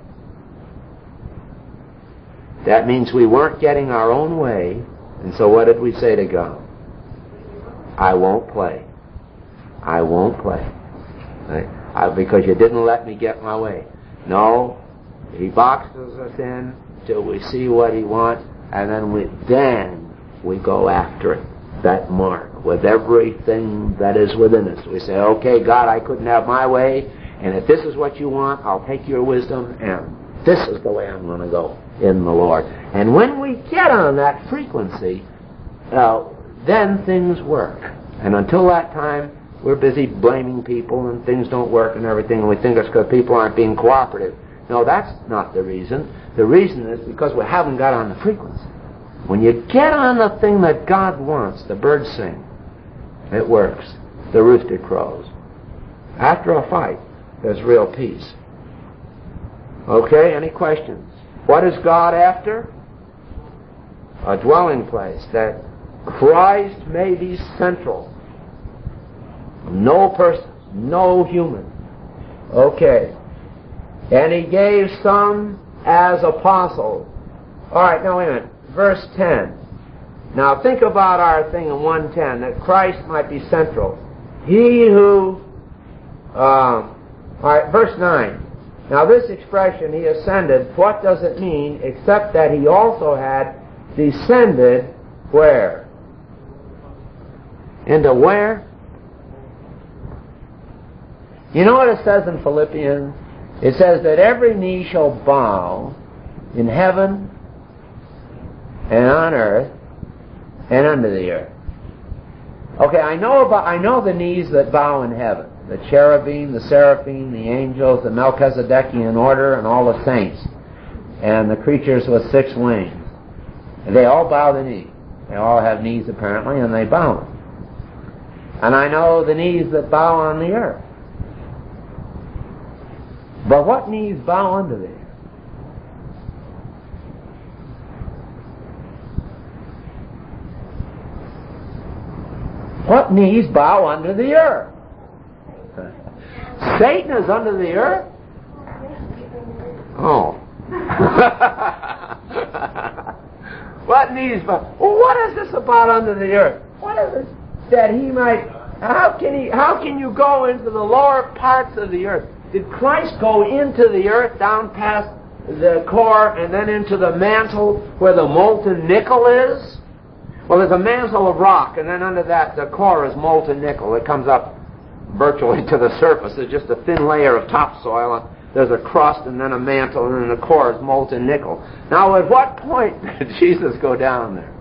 That means we weren't getting our own way, and so what did we say to God? I won't play. I won't play. Right? I, because you didn't let me get my way. No, He boxes us in till we see what He wants, and then we then we go after it, that mark, with everything that is within us. We say, okay, God, I couldn't have my way, and if this is what you want, I'll take your wisdom, and this is the way I'm going to go in the Lord. And when we get on that frequency, uh, then things work. And until that time, we're busy blaming people, and things don't work and everything, and we think it's because people aren't being cooperative. No, that's not the reason. The reason is because we haven't got on the frequency. When you get on the thing that God wants, the birds sing. It works. The rooster crows. After a fight, there's real peace. Okay, any questions? What is God after? A dwelling place, that Christ may be central. No person, no human. Okay. And He gave some as apostles. All right, now wait a minute. Verse ten. Now think about our thing in one ten, that Christ might be central. He who... Uh, all right, verse nine. Now this expression, He ascended, what does it mean except that He also had descended where? Into where? You know what it says in Philippians? It says that every knee shall bow in heaven and on earth and under the earth. Okay, I know about I know the knees that bow in heaven. The cherubim, the seraphim, the angels, the Melchizedekian order, and all the saints. And the creatures with six wings. And they all bow the knee. They all have knees apparently, and they bow them. And I know the knees that bow on the earth. But what knees bow under the earth? What knees bow under the earth? Satan is under the earth? Oh. What knees bow? Well, what is this about under the earth? What is it that He might... How can he? How can you go into the lower parts of the earth? Did Christ go into the earth, down past the core, and then into the mantle where the molten nickel is? Well, there's a mantle of rock, and then under that, the core is molten nickel. It comes up virtually to the surface. There's just a thin layer of topsoil. There's a crust, and then a mantle, and then the core is molten nickel. Now, at what point did Jesus go down there?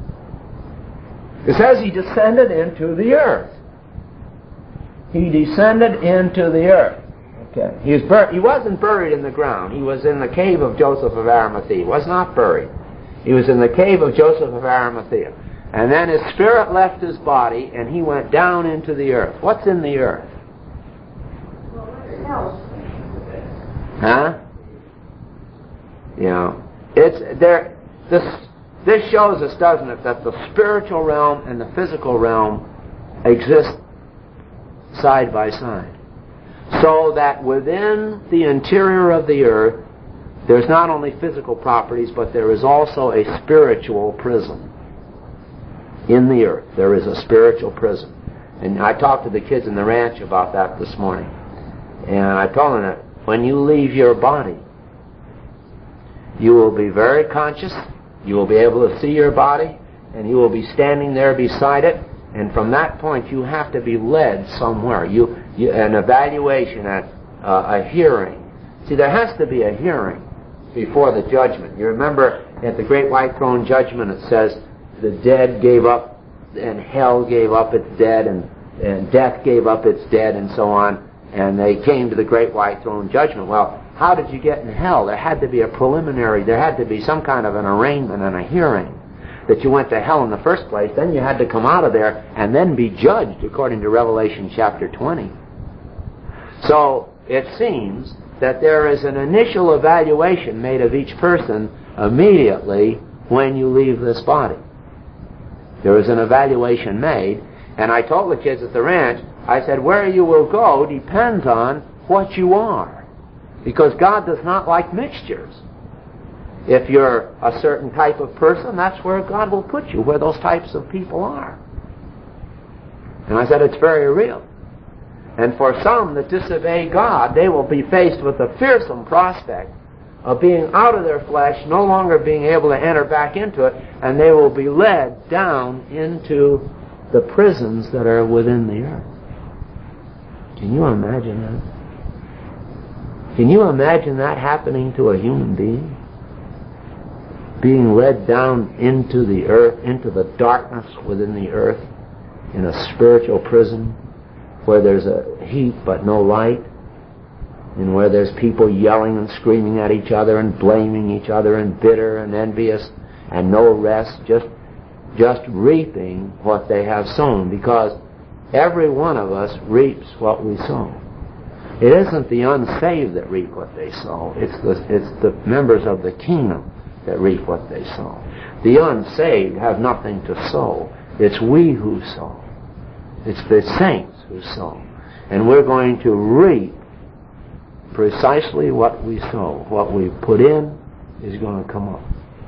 It says He descended into the earth. He descended into the earth. Okay. He was bur- He wasn't buried in the ground. He was in the cave of Joseph of Arimathea. He was not buried. He was in the cave of Joseph of Arimathea. And then His spirit left His body, and He went down into the earth. What's in the earth? Huh? You know, it's there. This this shows us, doesn't it, that the spiritual realm and the physical realm exist side by side. So that within the interior of the earth, there's not only physical properties, but there is also a spiritual prison. In the earth, there is a spiritual prison. And I talked to the kids in the ranch about that this morning. And I told them that when you leave your body, you will be very conscious, you will be able to see your body, and you will be standing there beside it. And from that point, you have to be led somewhere. You, you an evaluation, a, uh, a hearing. See, there has to be a hearing before the judgment. You remember at the Great White Throne Judgment, it says the dead gave up, and hell gave up its dead, and, and death gave up its dead, and so on. And they came to the Great White Throne Judgment. Well, how did you get in hell? There had to be a preliminary, there had to be some kind of an arraignment and a hearing that you went to hell in the first place. Then you had to come out of there and then be judged according to Revelation chapter twenty. So it seems that there is an initial evaluation made of each person immediately when you leave this body. There was an evaluation made, and I told the kids at the ranch, I said, where you will go depends on what you are. Because God does not like mixtures. If you're a certain type of person, that's where God will put you, where those types of people are. And I said, it's very real. And for some that disobey God, they will be faced with the fearsome prospect of being out of their flesh, no longer being able to enter back into it, and they will be led down into the prisons that are within the earth. Can you imagine that? Can you imagine that happening to a human being? Being led down into the earth, into the darkness within the earth, in a spiritual prison where there's a heat but no light, and where there's people yelling and screaming at each other and blaming each other and bitter and envious and no rest, just just reaping what they have sown, because every one of us reaps what we sow. It isn't the unsaved that reap what they sow. It's the, it's the members of the kingdom that reap what they sow. The unsaved have nothing to sow. It's we who sow. It's the saints who sow. And we're going to reap precisely what we sow. What we put in is going to come up.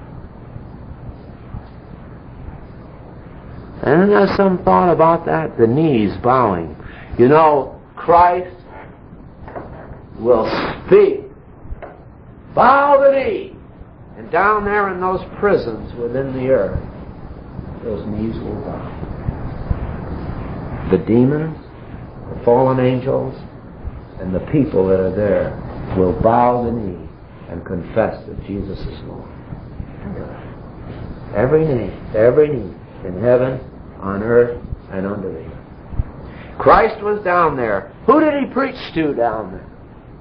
And then there's some thought about that, the knees bowing. You know, Christ will speak. Bow the knee. And down there in those prisons within the earth, those knees will bow. The demons, the fallen angels, and the people that are there will bow the knee and confess that Jesus is Lord. Every knee, every knee, in heaven, on earth, and under the earth. Christ was down there. Who did he preach to down there?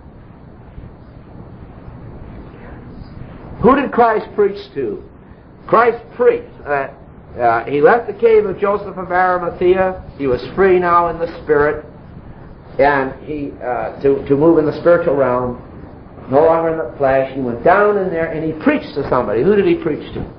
Who did Christ preach to? Christ preached. Uh, uh, he left the cave of Joseph of Arimathea. He was free now in the spirit, and he uh, to to move in the spiritual realm, no longer in the flesh. He went down in there and he preached to somebody. Who did he preach to?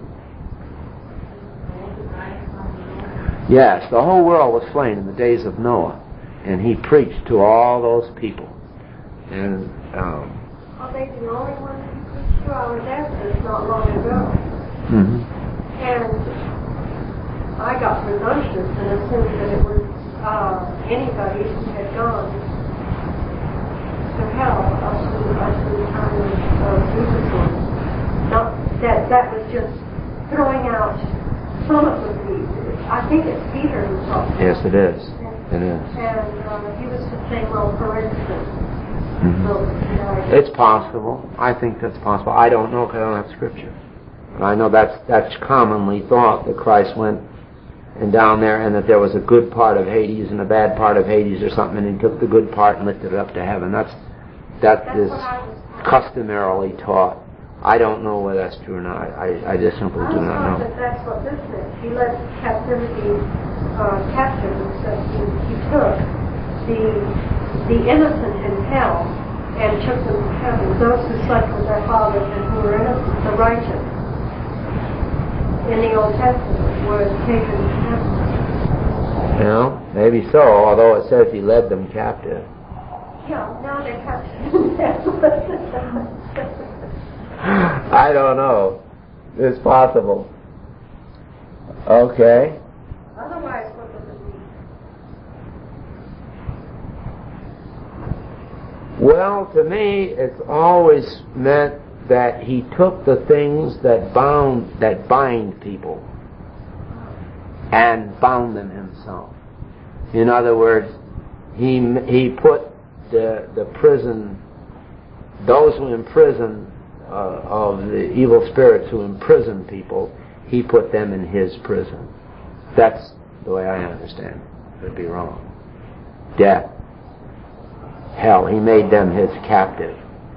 Yes, the whole world was slain in the days of Noah, and he preached to all those people. And um, are they the only ones he preached to? I was at this not long ago, mm-hmm. and I got presumptuous and assumed that it was uh, anybody who had gone to hell up to, up to the time of uh, Jesus. Not that that was just throwing out some of the people. I think it's Peter who talked. Yes, it is. It is. And uh, he was just saying, well, for instance. Mm-hmm. So, you know, it's possible. I think that's possible. I don't know because I don't have Scripture. But I know that's that's commonly thought, that Christ went and down there, and that there was a good part of Hades and a bad part of Hades or something, and he took the good part and lifted it up to heaven. That's that that's is customarily taught. I don't know whether that's true or not. I, I just simply do not know. I thought that that's what this meant. He led captivity uh, captive, and so he, he took the the innocent in hell and took them to heaven. Those who slept with their fathers and who were innocent, the righteous, in the Old Testament, were taken to heaven. You know, maybe so, although it says he led them captive. Yeah, now they're captive in heaven. I don't know. It's possible. Okay. Otherwise, what does it mean? Well, to me, it's always meant that he took the things that bound, that bind people, and bound them himself. In other words, he he put the the prison, those who imprison. Uh, of the evil spirits who imprison people, he put them in his prison. That's the way I understand it. Could be wrong. Death, hell, he made them his captive.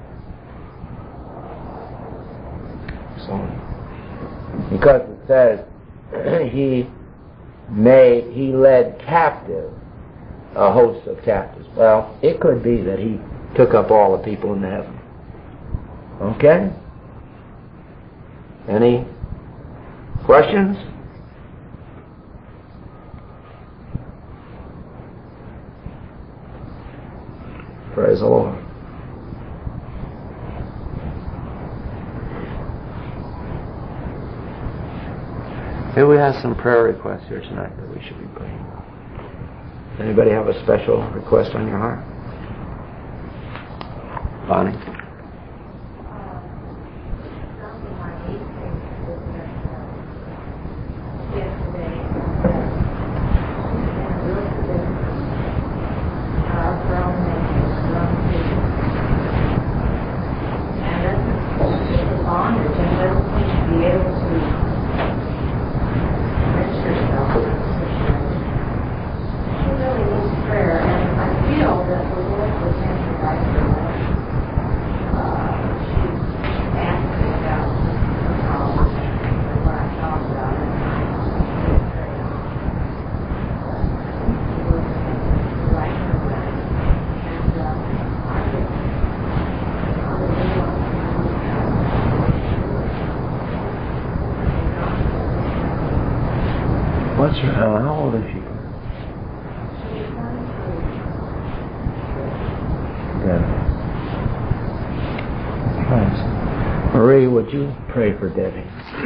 So, because it says he made, he led captive a host of captives. Well, it could be that he took up all the people in heaven. Okay? Any questions? Praise the Lord. Here we have some prayer requests here tonight that we should be praying. Anybody have a special request on your heart? Bonnie? What's her, uh, how old is she? Yeah. Thanks. Marie, would you pray for Debbie?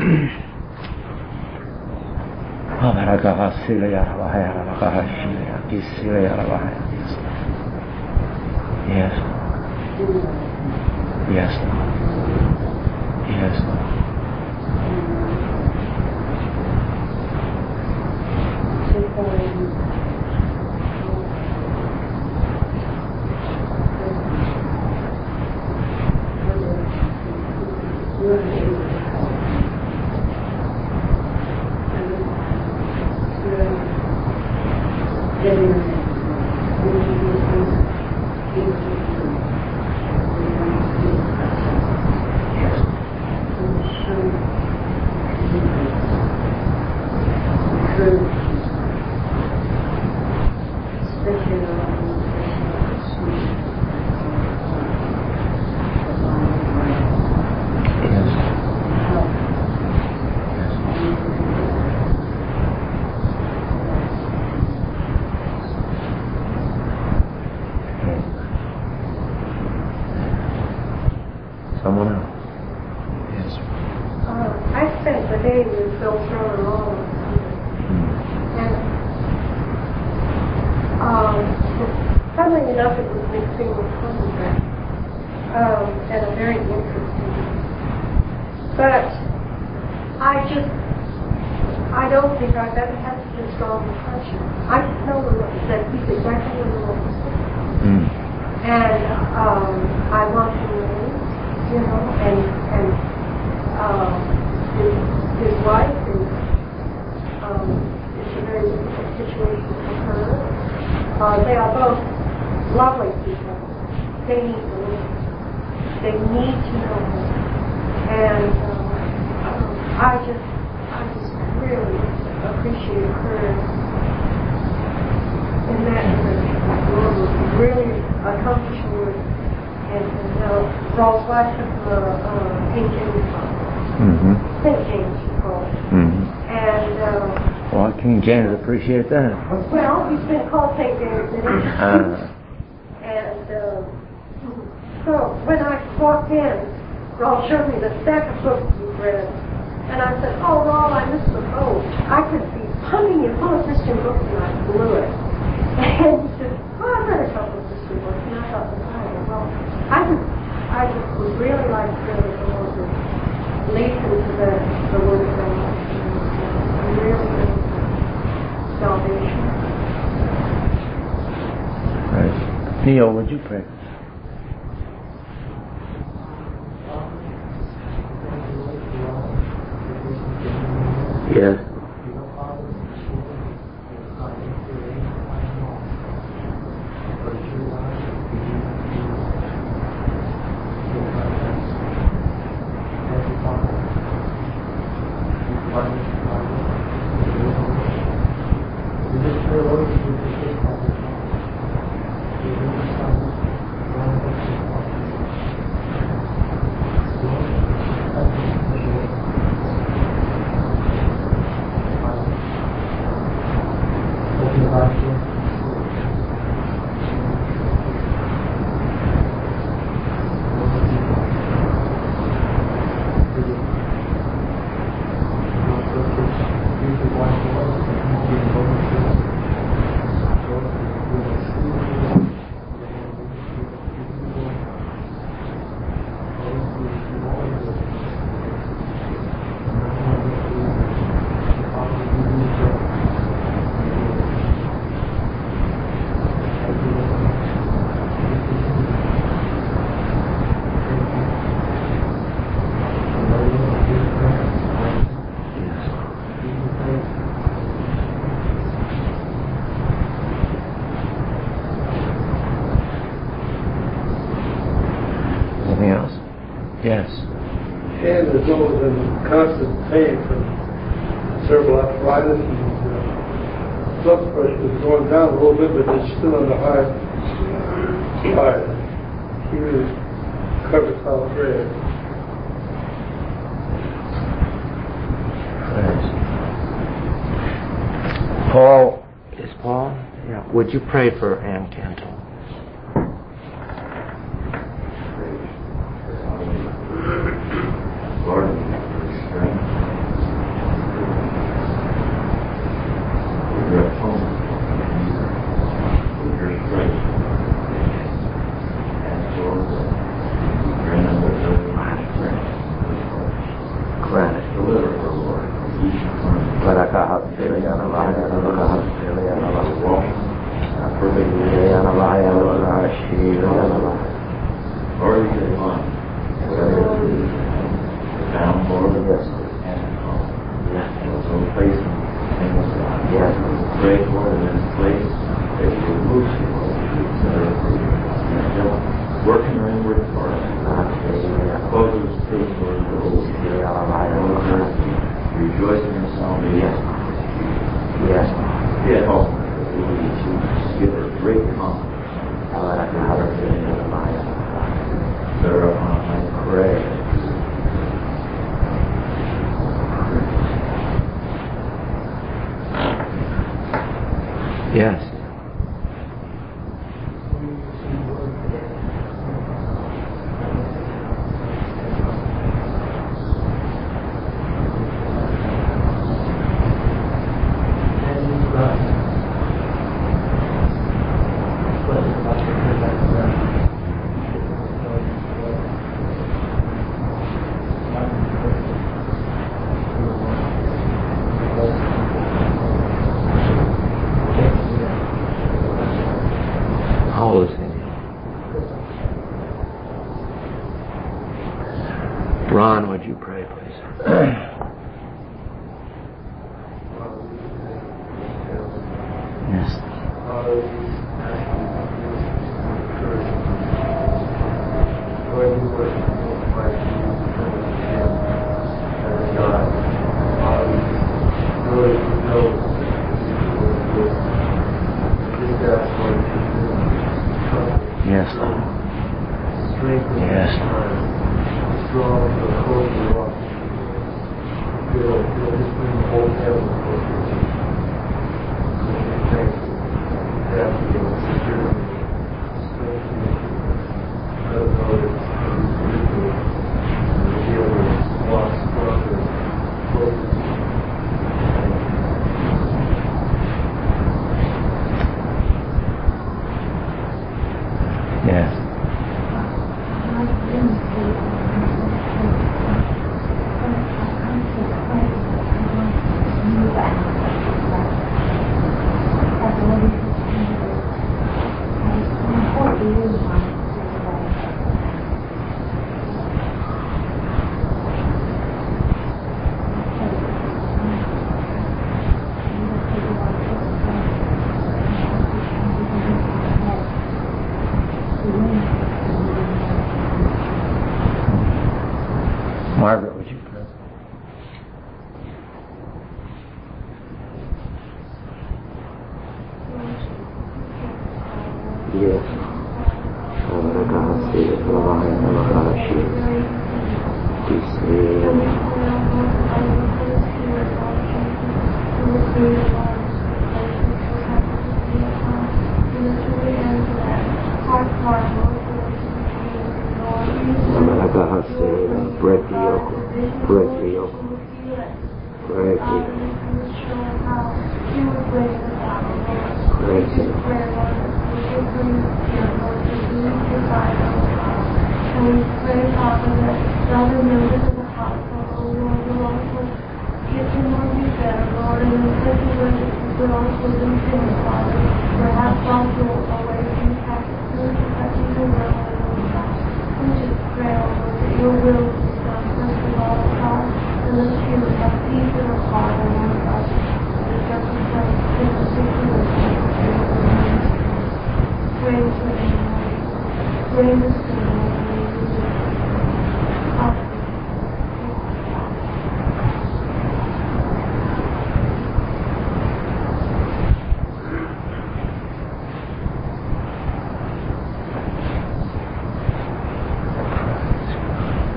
Yes. Yes. Yes. Someone else? Yes. Uh, I spent the day with Bill Thrower all and um, funnily enough, it was mixing with photograph, um, and a very interesting. But I just, I don't think I've ever had such a strong impression. I just know that he's exactly what he wants to say. Mm. And um, I want to know, you know, and and um, his, his wife is um, it's a very difficult situation for her. Uh, they are both lovely people. They need to live. They need to know him. And uh, um, I just, I just really appreciate her in that direction. The Lord was really accomplishing work. And, and uh, Rawls' wife took him a uh, Saint James Mm-hmm. Saint James, she called it. Mm-hmm. And, uh, well, King James appreciate that. well, he's been called Saint James in it. Uh, And uh, so when I walked in, Rawls showed me the stack of books he'd read. And I said, oh, Rawls, I missed the boat. I could be pumping you full of Christian books, and I blew it. And he said, oh, I read a couple of Christian books, and I thought, well, I just, I just would really like to know that the Lord would lead him to the, the Word of God. And really know salvation. right. Neil, would you pray? Yes. Yes. And is always in constant pain from cerebral arthritis, and uh, blood pressure is going down a little bit, but it's still on the high side. He really covers how prayer. Paul, is Paul? Yeah. Would you pray for Ann Cantle? Lord, give her strength. Give her atonement. Give her strength. And Lord, grant her the strength. Grant it. Deliver her, Lord, from each one. Lord, Lord, you get one. Down, Lord, and home. Yes. And was no place in this life. Yes. Pray, Lord, in this place that you will move to, Lord, to consider her. Work in her inward part. Close those things, Lord, that will rejoice in her salvation. Yes. Be at home. To give her great confidence. Thereupon I pray. Yes. Ron, would you pray, please? Yes. Yes, Lord. Yes. Strong, the cold, the rock. Feel, feel just bring the whole heaven close to you. Thank you. Thank you. Security. Strength in the kingdom. Let us know that you do it. And feel this walk stronger, closer to you. Yes. Margaret, would you pray? Yes. Break the yoke. Break the yoke. Break the yoke. Break the yoke. And we pray, Father, that the other members of the household, oh Lord, will also get to know you better, Lord, and in such a way that you would also lead them, Father. Perhaps also away from the Catholic Church, if that be your will, oh Lord God. We just pray, oh Lord, that your will will be done, first of all, God, and that she would have peace in her heart, oh Lord God, in the circumstances, in the situations that they will be in. Praise your name, Lord. Praise your name, hallelujah.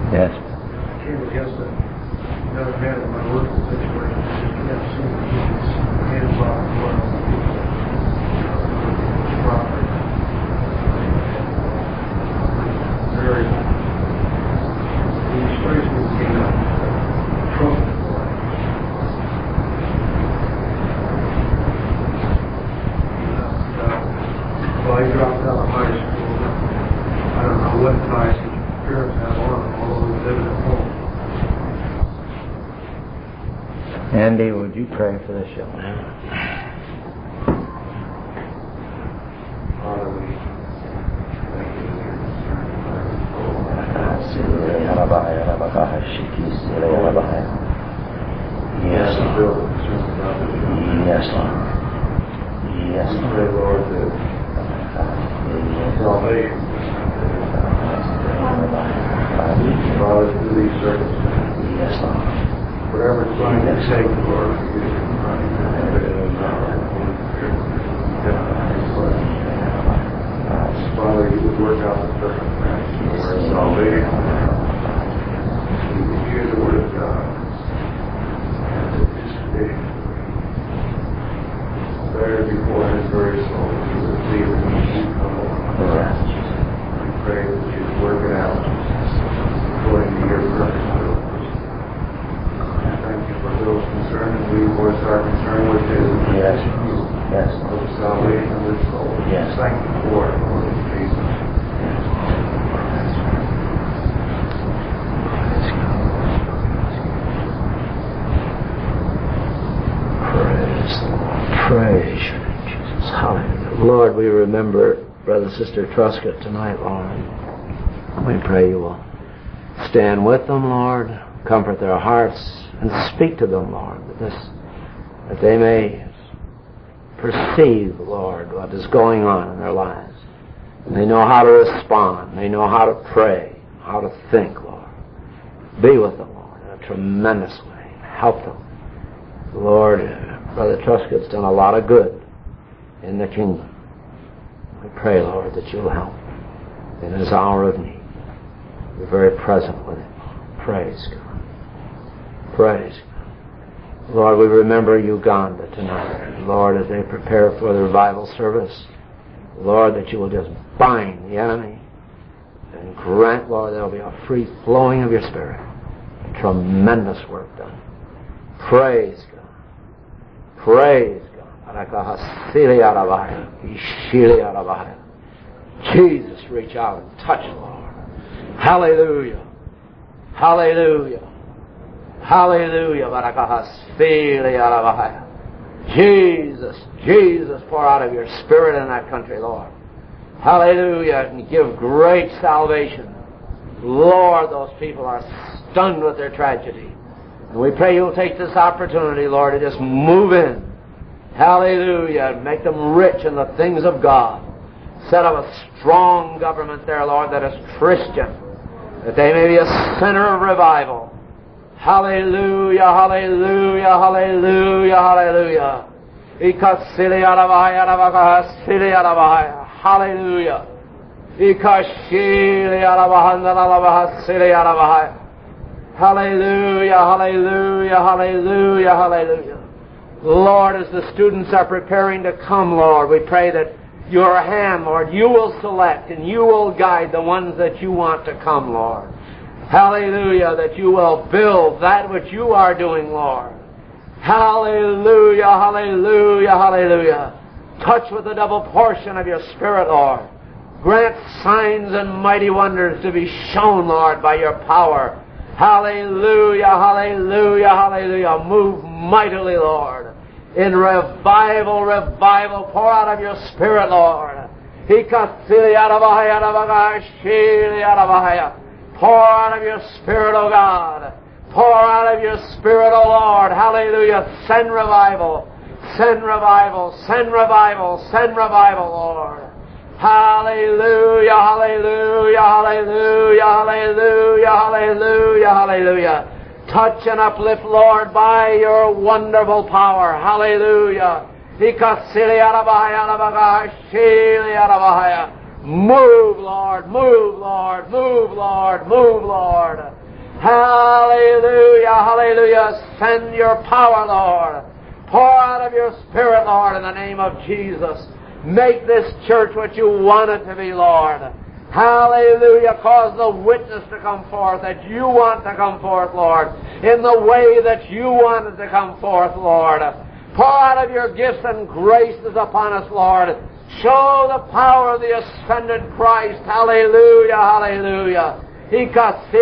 Yes. I came against a young man in my working situation. He just kept seeing his hands off the world. Property. Very. He strikes me as being a trumpet boy. And, uh, well, he dropped out of high school. I don't know what ties his parents had on him, although he lived at home. Andy, would you pray for this young man? Father, we thank you for your Yes, Lord. Yes, Lord. Yes, We Lord. pray, Lord, that salvation, Father, through these circumstances, Yes, Lord. whatever it's going to take, Lord, for you to confront it. Father, you would work out the circumstances where salvation. You would hear the word of God and anticipation. There before his very soul, he would see that when you come along. We pray that you would work it out according to your perfect will. Thank you for Bill's concern, and we voice our concern with his. Yes. Yes. For the salvation of his soul. Yes. Thank you for it, Lord Jesus. Praise the Lord. Praise you, Jesus. Hallelujah. Lord, we remember Brother and Sister Truscott tonight, Lord. We pray you will stand with them, Lord, comfort their hearts, and speak to them, Lord, that, this, that they may perceive, Lord, what is going on in their lives. They know how to respond. They know how to pray, how to think, Lord. Be with them, Lord, in a tremendous way. Help them. Lord, Brother Truscott's done a lot of good in the kingdom. We pray, Lord, that you'll help in his hour of need. You're very present with him. Praise God. Praise God. Lord, we remember Uganda tonight. Lord, as they prepare for the revival service, Lord, that you will just bind the enemy and grant, Lord, there will be a free flowing of your Spirit. Tremendous work done. Praise God. Praise God. Jesus, reach out and touch, Lord. Hallelujah. Hallelujah. Hallelujah. Jesus, Jesus, pour out of your Spirit in that country, Lord. Hallelujah. And give great salvation. Lord, those people are stunned with their tragedy. And we pray you'll take this opportunity, Lord, to just move in. Hallelujah. And make them rich in the things of God. Set up a strong government there, Lord, that is Christian. That they may be a center of revival. Hallelujah, hallelujah, hallelujah, hallelujah. Hallelujah. Hallelujah, hallelujah, hallelujah, hallelujah. Lord, as the students are preparing to come, Lord, we pray that your hand, Lord, you will select and you will guide the ones that you want to come, Lord. Hallelujah, that you will build that which you are doing, Lord. Hallelujah, hallelujah, hallelujah. Touch with the double portion of your Spirit, Lord. Grant signs and mighty wonders to be shown, Lord, by your power. Hallelujah, hallelujah, hallelujah. Move mightily, Lord. In revival, revival, pour out of your Spirit, Lord. Pour out of your Spirit, O God. Pour out of your Spirit, O Lord. Hallelujah. Send revival. Send revival. Send revival. Send revival, Lord. Hallelujah, hallelujah, hallelujah, hallelujah, hallelujah, hallelujah. Touch and uplift, Lord, by your wonderful power. Hallelujah. Move, Lord, move, Lord, move, Lord, move, Lord. Hallelujah, hallelujah. Send your power, Lord. Pour out of your Spirit, Lord, in the name of Jesus. Make this church what you want it to be, Lord. Hallelujah. Cause the witness to come forth that you want to come forth, Lord, in the way that you want it to come forth, Lord. Pour out of your gifts and graces upon us, Lord. Show the power of the ascended Christ. Hallelujah, hallelujah. Lift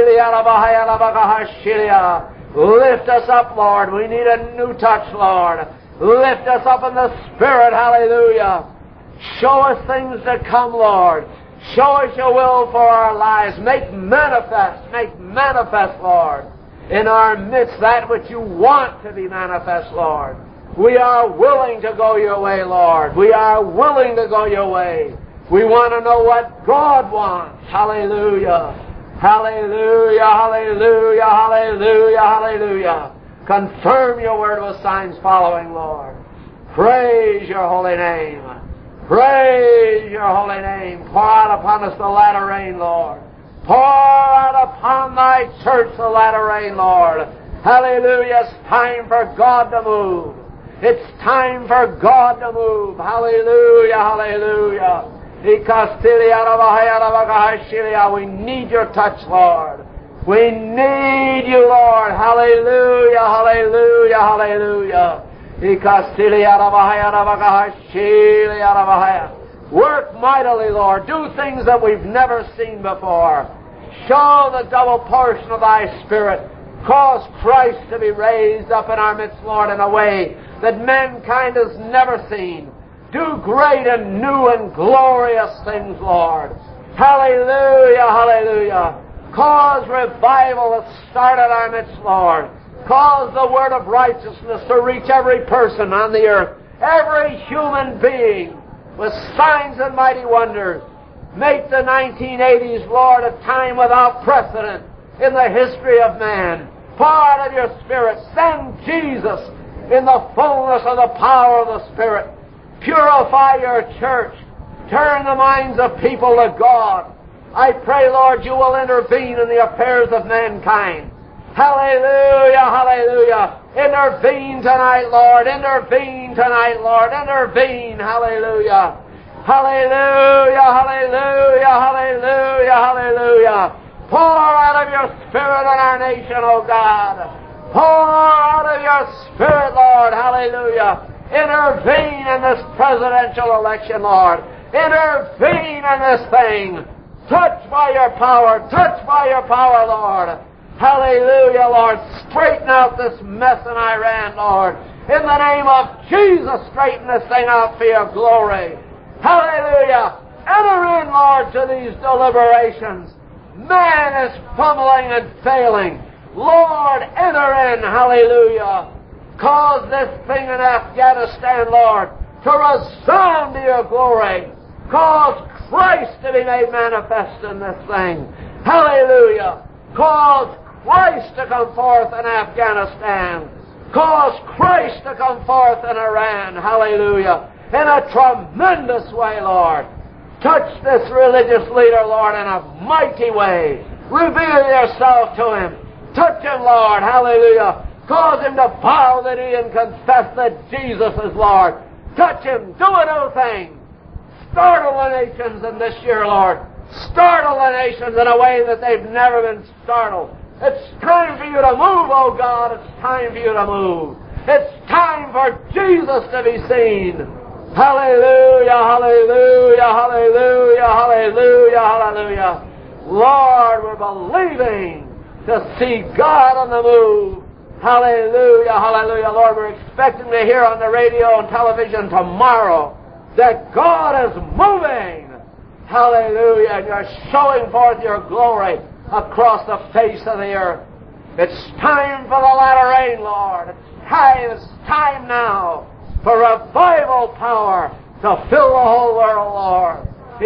us up, Lord. We need a new touch, Lord. Lift us up in the Spirit. Hallelujah. Show us things to come, Lord. Show us your will for our lives. Make manifest, make manifest, Lord, in our midst that which you want to be manifest, Lord. We are willing to go your way, Lord. We are willing to go your way. We want to know what God wants. Hallelujah. Hallelujah, hallelujah, hallelujah, hallelujah. Confirm your word with signs following, Lord. Praise your holy name. Praise your holy name. Pour out upon us the latter rain, Lord. Pour out upon thy church the latter rain, Lord. Hallelujah. It's time for God to move. It's time for God to move. Hallelujah, hallelujah. We need your touch, Lord. We need you, Lord. Hallelujah, hallelujah, hallelujah. Work mightily, Lord. Do things that we've never seen before. Show the double portion of thy Spirit. Cause Christ to be raised up in our midst, Lord, in a way that mankind has never seen. Do great and new and glorious things, Lord. Hallelujah, hallelujah. Cause revival to start in our midst, Lord. Cause the word of righteousness to reach every person on the earth, every human being, with signs and mighty wonders. Make the nineteen eighties, Lord, a time without precedent in the history of man. Pour out of your Spirit. Send Jesus in the fullness of the power of the Spirit. Purify your church. Turn the minds of people to God. I pray, Lord, you will intervene in the affairs of mankind. Hallelujah, hallelujah. Intervene tonight, Lord. Intervene tonight, Lord. Intervene. Hallelujah. Hallelujah, hallelujah, hallelujah, hallelujah. Pour out of your Spirit in our nation, O God. Pour out of your Spirit, Lord. Hallelujah. Intervene in this presidential election, Lord. Intervene in this thing. Touch by your power. Touch by your power, Lord. Hallelujah, Lord. Straighten out this mess in Iran, Lord. In the name of Jesus, straighten this thing out for your glory. Hallelujah. Enter in, Lord, to these deliberations. Man is fumbling and failing. Lord, enter in. Hallelujah. Cause this thing in Afghanistan, Lord, to resound to your glory. Cause Christ to be made manifest in this thing. Hallelujah. Cause Christ to come forth in Afghanistan. Cause Christ to come forth in Iran. Hallelujah. In a tremendous way, Lord. Touch this religious leader, Lord, in a mighty way. Reveal yourself to him. Touch him, Lord. Hallelujah. Cause him to bow the knee and confess that Jesus is Lord. Touch him. Do a new thing. Startle the nations in this year, Lord. Startle the nations in a way that they've never been startled. It's time for you to move, oh God. It's time for you to move. It's time for Jesus to be seen. Hallelujah, hallelujah, hallelujah, hallelujah, hallelujah. Lord, we're believing to see God on the move. Hallelujah, hallelujah. Lord, we're expecting to hear on the radio and television tomorrow that God is moving. Hallelujah. And you're showing forth your glory across the face of the earth. It's time for the latter rain, Lord. It's time, it's time now for revival power to fill the whole world, Lord.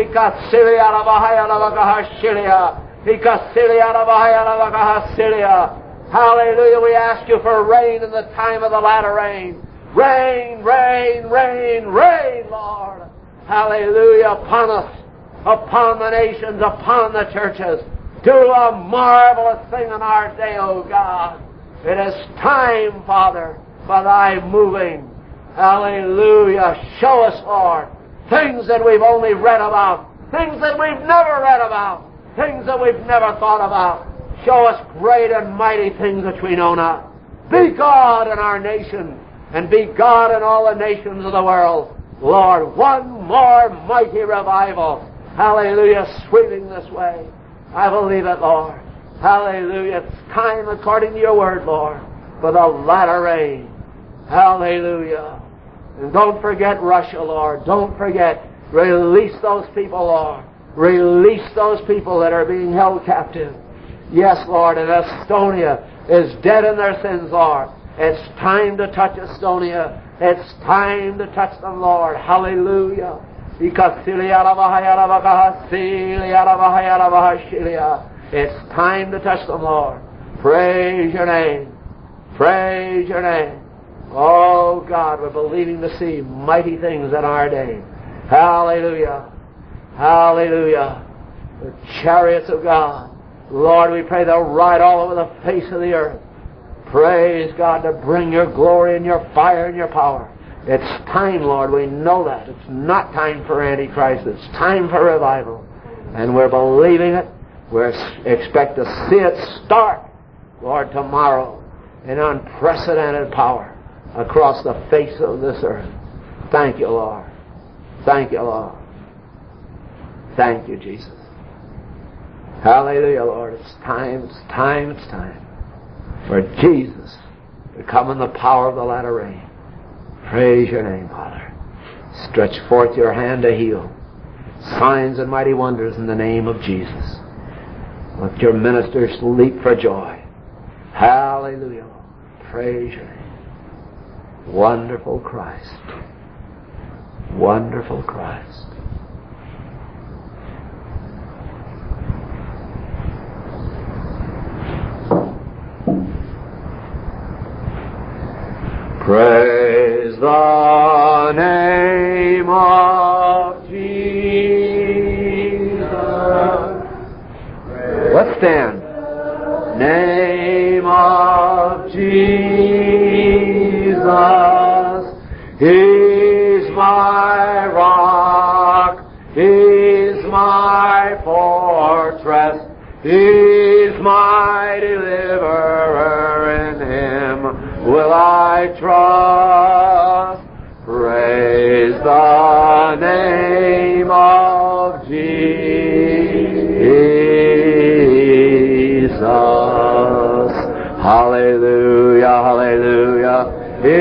Hallelujah. We ask you for rain in the time of the latter rain. Rain, rain, rain, rain, Lord. Hallelujah. Upon us. upon the nations, upon the churches. Do a marvelous thing in our day, O God. It is time, Father, for Thy moving. Hallelujah. Show us, Lord, things that we've only read about, things that we've never read about, things that we've never thought about. Show us great and mighty things which we know not. Be God in our nation, and be God in all the nations of the world. Lord, one more mighty revival. Hallelujah, sweeping this way. I believe it, Lord. Hallelujah. It's time, according to your word, Lord, for the latter rain. Hallelujah. And don't forget Russia, Lord. Don't forget. Release those people, Lord. Release those people that are being held captive. Yes, Lord, and Estonia is dead in their sins, Lord. It's time to touch Estonia. It's time to touch them, Lord. Hallelujah. It's time to touch them, Lord. Praise your name. Praise your name. Oh, God, we're believing to see mighty things in our day. Hallelujah. Hallelujah. The chariots of God. Lord, we pray they'll ride all over the face of the earth. Praise God, to bring your glory and your fire and your power. It's time, Lord, we know that. It's not time for Antichrist. It's time for revival. And we're believing it. We expect to see it start, Lord, tomorrow in unprecedented power across the face of this earth. Thank you, Lord. Thank you, Lord. Thank you, Jesus. Hallelujah, Lord. It's time, it's time, it's time for Jesus to come in the power of the latter rain. Praise your name, Father. Stretch forth your hand to heal. Signs and mighty wonders in the name of Jesus. Let your ministers leap for joy. Hallelujah. Praise your name. Wonderful Christ. Wonderful Christ. Praise the name of Jesus. Let's stand. Name of Jesus. He's my rock. He's my fortress. He's my deliverer. In Him will I trust. Praise the name of Jesus. Hallelujah, hallelujah.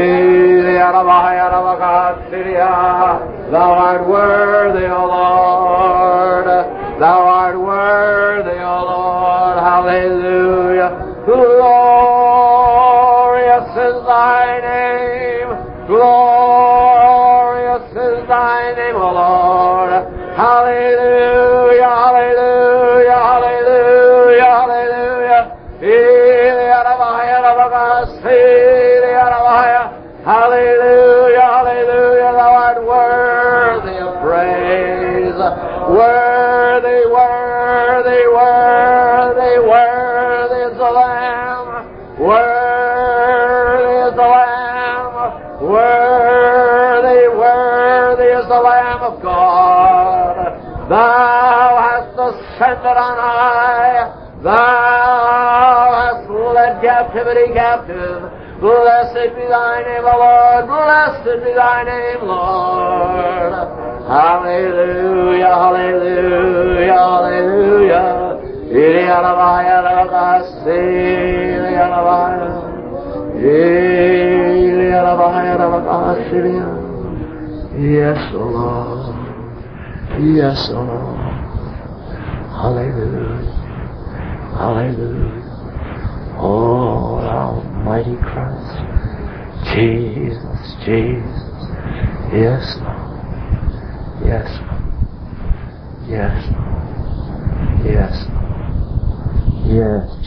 Thou art worthy, O Lord. Thou art worthy, O Lord. Hallelujah. Glorious is thy name. Glorious is thy name, O Lord. Hallelujah, hallelujah, hallelujah, hallelujah. Hallelujah, hallelujah. Thou art worthy of praise. Worthy, worthy, worthy, worthy is the Lamb. Worthy is the Lamb. Worthy, worthy is the Lamb of God. Thou hast ascended on high. Thou hast led captivity captive. Blessed be thy name, O Lord. Blessed be thy name, Lord. Hallelujah, hallelujah, hallelujah. Yes, O Lord. Yes, O Lord. Hallelujah. Hallelujah. Oh, Almighty Christ. Jesus, Jesus. Yes, Lord. Yes, Lord. Yes, Lord. Yes, Lord. Yes.